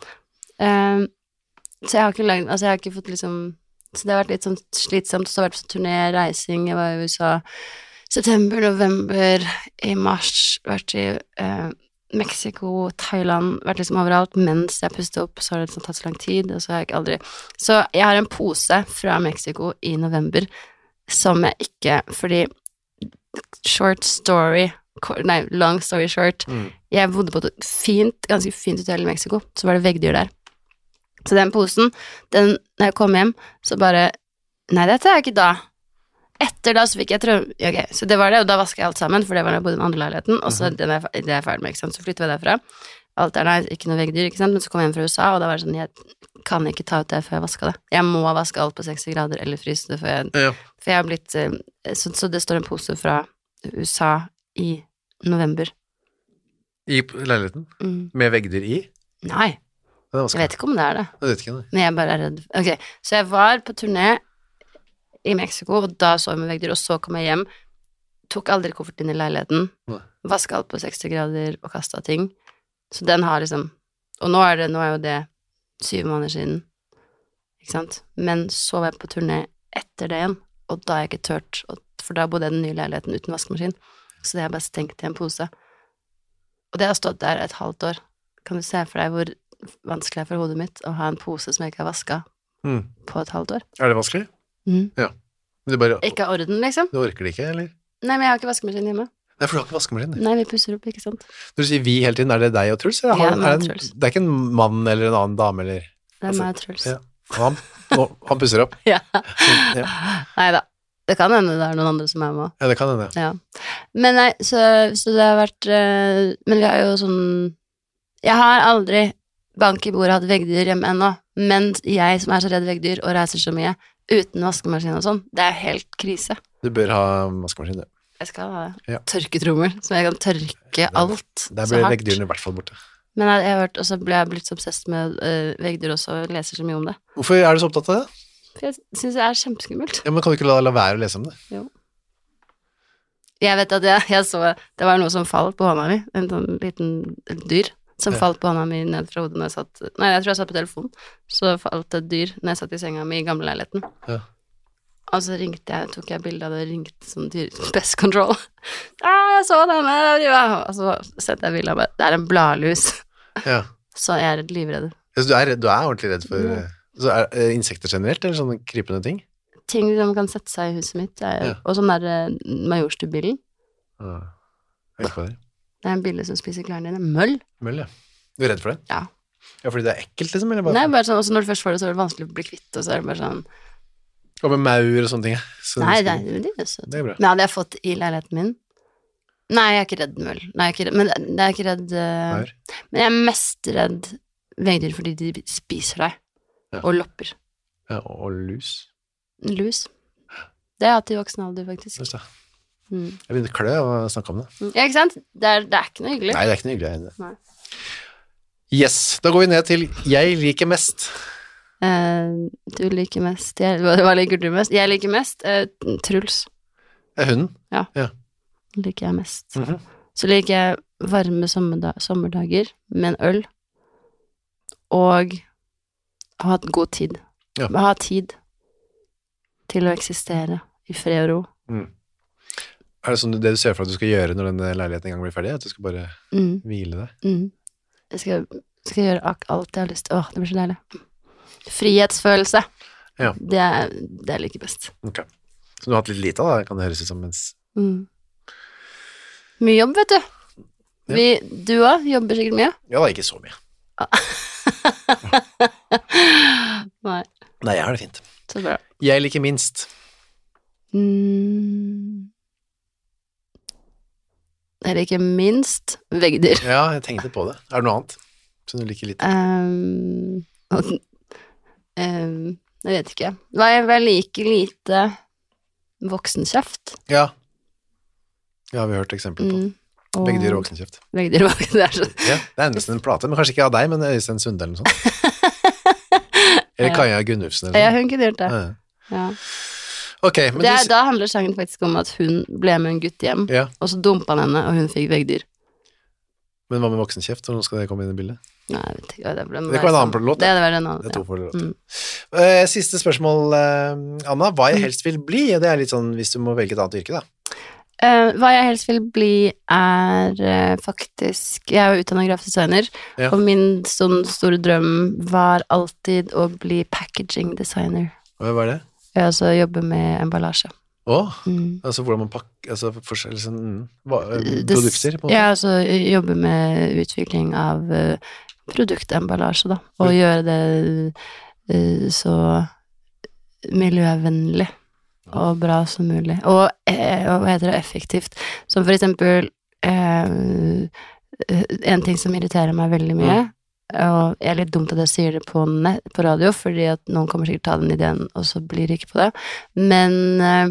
Så jeg har ikke laget, altså jeg har ikke fått liksom, så det har vært litt sånn slitsomt, så har jeg vært på turné, reising, jeg var i USA, september, november, i mars, vært i Mexico, Thailand, vært liksom overalt, mens jeg pustet opp, så har det liksom tatt så lang tid, og så har jeg ikke aldri, så jeg har en pose fra Mexico i november, som jeg ikke, fordi long story short, jeg bodde på et ganske fint hotell i Mexico, så var det veggdyr der. Så den posen, når jeg kom hjem, så bare, nei, dette er ikke da. etter da så fikk jeg ok, så det var det, og da vasket jeg alt sammen, for det var da jeg bodde i den andre leiligheten, og så det er jeg ferdig med, ikke sant, så flyttet vi derfra. Alt nice, ikke noe veggdyr, ikke sant, men så kom jeg hjem fra USA, og da var det sånn, jeg kan ikke ta ut det før jeg vasket det. Jeg må vaske alt på 60 grader, eller fryse det før for jeg har blitt, så det står en pose fra USA i november. I leiligheten? Med veggdyr i? Nei, jeg vet ikke om det er det. Jeg vet ikke det. Men jeg bare er redd. Ok, så jeg var på turné i Mexico, og da så jeg med veggdyr, og så kom jeg hjem, tok aldri koffert inn i leiligheten, vasket alt på 60 grader og kastet ting. Så den har liksom, og nå er jo det 7 måneder siden, ikke sant? Men så var jeg på turné etter det igjen, og da er jeg ikke tørt, for da bodde jeg i den nye leiligheten uten vaskemaskin, så det har jeg bare stengt i en pose. Og det har stått der et halvt år. Kan du se for deg hvor vanskelig det er for hodet mitt å ha en pose som jeg ikke har vasket på et halvt år? Er det vanskelig? Ja. Men du bare... Ikke orden, liksom. Du orker det ikke, eller? Nei, men jeg har ikke vaskemaskin hjemme. Nei, for du har ikke vaskemaskin. Nei, vi pusser opp, ikke sant? Når du sier vi hele tiden, er det deg og Truls? Ja, Truls. Det er ikke en mann eller en annen dame, eller? Det er meg og Truls. Ja. Han pusser opp. Ja. Neida. Det kan hende det er noen andre som er med. Ja, det kan hende. Ja. Men nei, så det har vært, men vi har jo sånn, jeg har aldri bank i bordet hatt veggdyr hjemme ennå, men jeg som er så redd veggdyr og reiser så mye, uten vaskemaskin og sånn, det er helt krise. Du bør ha vaskemaskin, du. Jeg skal ha det. Ja. Tørketrommer, så jeg kan tørke alt. Der blir veggdyrene i hvert fall borte. Men jeg har hørt, og så ble jeg blitt så obsessed med veggdyr også, og leser så mye om det. Hvorfor er du så opptatt av det? For jeg synes det er kjempeskummelt. Ja, men kan du ikke la være å lese om det? Jo. Jeg vet at jeg så, det var noe som falt på hånda mi, en sånn liten dyr, som falt på hånda mi ned fra hodet når jeg satt, nei, jeg tror jeg satt på telefon, så falt et dyr når jeg satt i senga mi i gamle leiligheten. Ja. Og så tok jeg bilde av det, og ringte sånn dyr, Pest Control. Jeg så denne, og så sette jeg bilde av det. Det er en bladlus. Ja. Så jeg er livredd. Ja, så du er ordentlig redd for så insekter generelt, eller sånne krypende ting? Ting som kan sette seg i huset mitt, og sånn der Majorstuen-billen. Ja, jeg vet hva det er. Det er en bille som spiser klærne dine. Møll. Møll, ja. Du er redd for det? Ja. Ja, fordi det er ekkelt, liksom? Eller bare... Nei, bare sånn, også når du først får det, så er det vanskelig å bli kvitt, og så er det bare sånn... Og med maur og sånne ting, så nei, det er søtt. Det er bra. Men hadde jeg fått i leiligheten min? Nei, jeg er ikke redd møll. Nei, jeg er ikke redd, men jeg er ikke redd... Maur? Men jeg er mest redd veggdyr fordi de spiser deg. Ja. Og lopper. Ja, og lus. Lus. Det har jeg hatt i voksen alder, faktisk. Just det. Jeg begynner å klø og snakke om det. Ja, ikke sant? Det er ikke noe hyggelig. Nei, det er ikke noe hyggelig. Nei. Yes, da går vi ned til jeg liker mest. Du liker mest. Hva liker du mest? Jeg liker mest Truls. Hunden? Ja. Liker jeg mest. Så liker jeg varme sommerdager med en øl og ha hatt god tid. Ja. Ha tid til å eksistere i fred og ro. Er det sånn det du ser for at du skal gjøre når denne leiligheten en gang blir ferdig? At du skal bare hvile deg? Jeg skal gjøre alt jeg har lyst til. Det blir så deilig. Frihetsfølelse. Ja. Det er like best. Ok. Så du har hatt litt lite da, kan det høres ut som mens... Mye jobb, vet du. Ja. Du også jobber sikkert mye. Ja, da ikke så mye. Nei. Nei, jeg har det fint. Så bra. Jeg liker minst. Jeg liker minst veggdyr. Ja, jeg tenkte på det. Er det noe annet som du liker litt? Jeg vet ikke. Jeg liker lite voksenkjeft. Ja. Ja, vi har hørt eksempler på. Veggdyr og voksenkjeft. Veggdyr og voksenkjeft. Ja, det er nesten en plate, men kanskje ikke av deg, men Øystein Sunde eller noe sånt. Eller Kaja Gunnufsen eller noe. Ja, hun kunne gjort det. Ja. Ok, men da handler sangen faktisk om at hun ble med en gutt hjem, og så dumpet han henne, og hun fikk veggdyr. Men hva med voksenkjeft? Hvordan skal det komme inn i bildet? Nei, jeg vet ikke. Det kan være en annen låt. Det var en annen. Det er 2 låter. Siste spørsmål, Anna. Hva jeg helst vil bli? Det er litt sånn hvis du må velge et annet yrke, da. Hva jeg helst vil bli er faktisk... Jeg er jo utdannet grafisk designer, og min sånn store drøm var alltid å bli packaging designer. Hva er det? Jeg også jobber med emballasje. Altså hvordan man pakker, altså forskjellige sånn, produkter på en måte? Ja, altså jobbe med utvikling av produktemballasje da, og gjøre det så miljøvennlig og bra som mulig. Og hva heter det, effektivt. Som for eksempel en ting som irriterer meg veldig mye, og det er litt dumt at jeg sier det på radio, fordi at noen kommer sikkert til å ta den ideen, og så blir det ikke på det. Men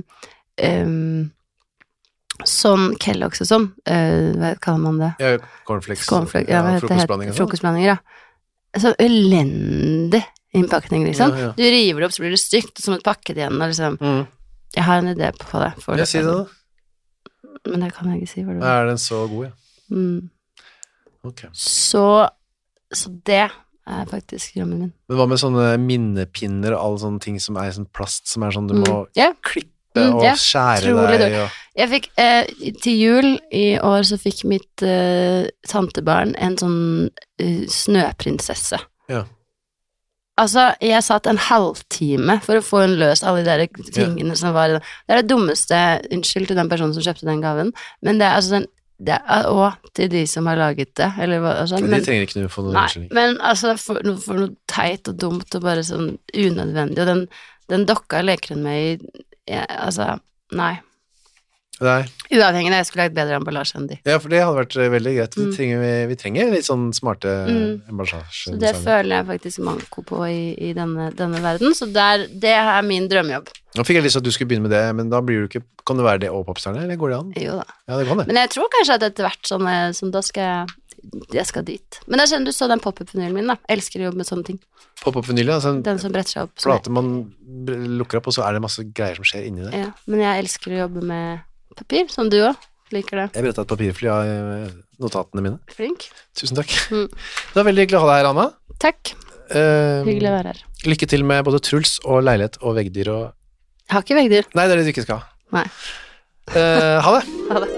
sånn Kellogg's og sånn, hva kaller man det? Ja, cornflakes. Frokostblandinger, ja. Så elendig innpakning, liksom. Ja. Du river det opp, så blir det stygt, som et pakket igjen, og liksom. Jeg har en idé på det. Jeg sier det da. Men det kan jeg ikke si. Er den så god, ja? Ok. Så det er faktisk drømmen min. Men hva med sånne minnepinner og alle sånne ting som er sånn plast, som er sånn du må klippe og skjære deg? Og... Jeg fikk, til jul i år så fikk mitt tantebarn en sånn snøprinsesse. Ja. Altså, jeg satt en halvtime for å få en løs alle de der tingene som var det er det dummeste, unnskyld til den personen som kjøpte den gaven, men det er altså og til de som har laget det, eller hva, altså, men de trenger ikke noe for noe unnskyldning. Men altså, for noe teit og dumt og bare sånn unødvendig, og den dokka leker hun med i, altså, nei. Uavhengig av jeg skulle lagt bedre emballasje enn de. Ja, for det hadde vært veldig greit. Vi trenger litt sånn smarte emballasje. Så det føler jeg faktisk manko på i denne verden, så det er min drømmejobb. Nå fikk jeg lyst til at du skulle begynne med det, men da blir du ikke, kan det være det og popstjerne, eller går det an? Jo da. Ja, det kan det. Men jeg tror kanskje at etter hvert sånn da skal jeg skal dit. Men jeg skjønner du så den pop-up-vinylen min da, jeg elsker å jobbe med sånne ting. Pop-up-vinyl, altså den som bretter seg opp. Plate man lukker opp, og så er det masse greier som skjer inni det. Ja, men jeg elsker å jobbe med papir, som du også liker det. Jeg brettet et papirfly av notatene mine. Flink. Tusen takk. Det var veldig hyggelig å ha deg her, Anna. Takk. Hyggelig å være her. Lykke til med både Truls og leilighet og veggdyr og... Jeg har ikke veggdyr. Nei, det er det du ikke skal ha. Nei. Ha det. Ha det.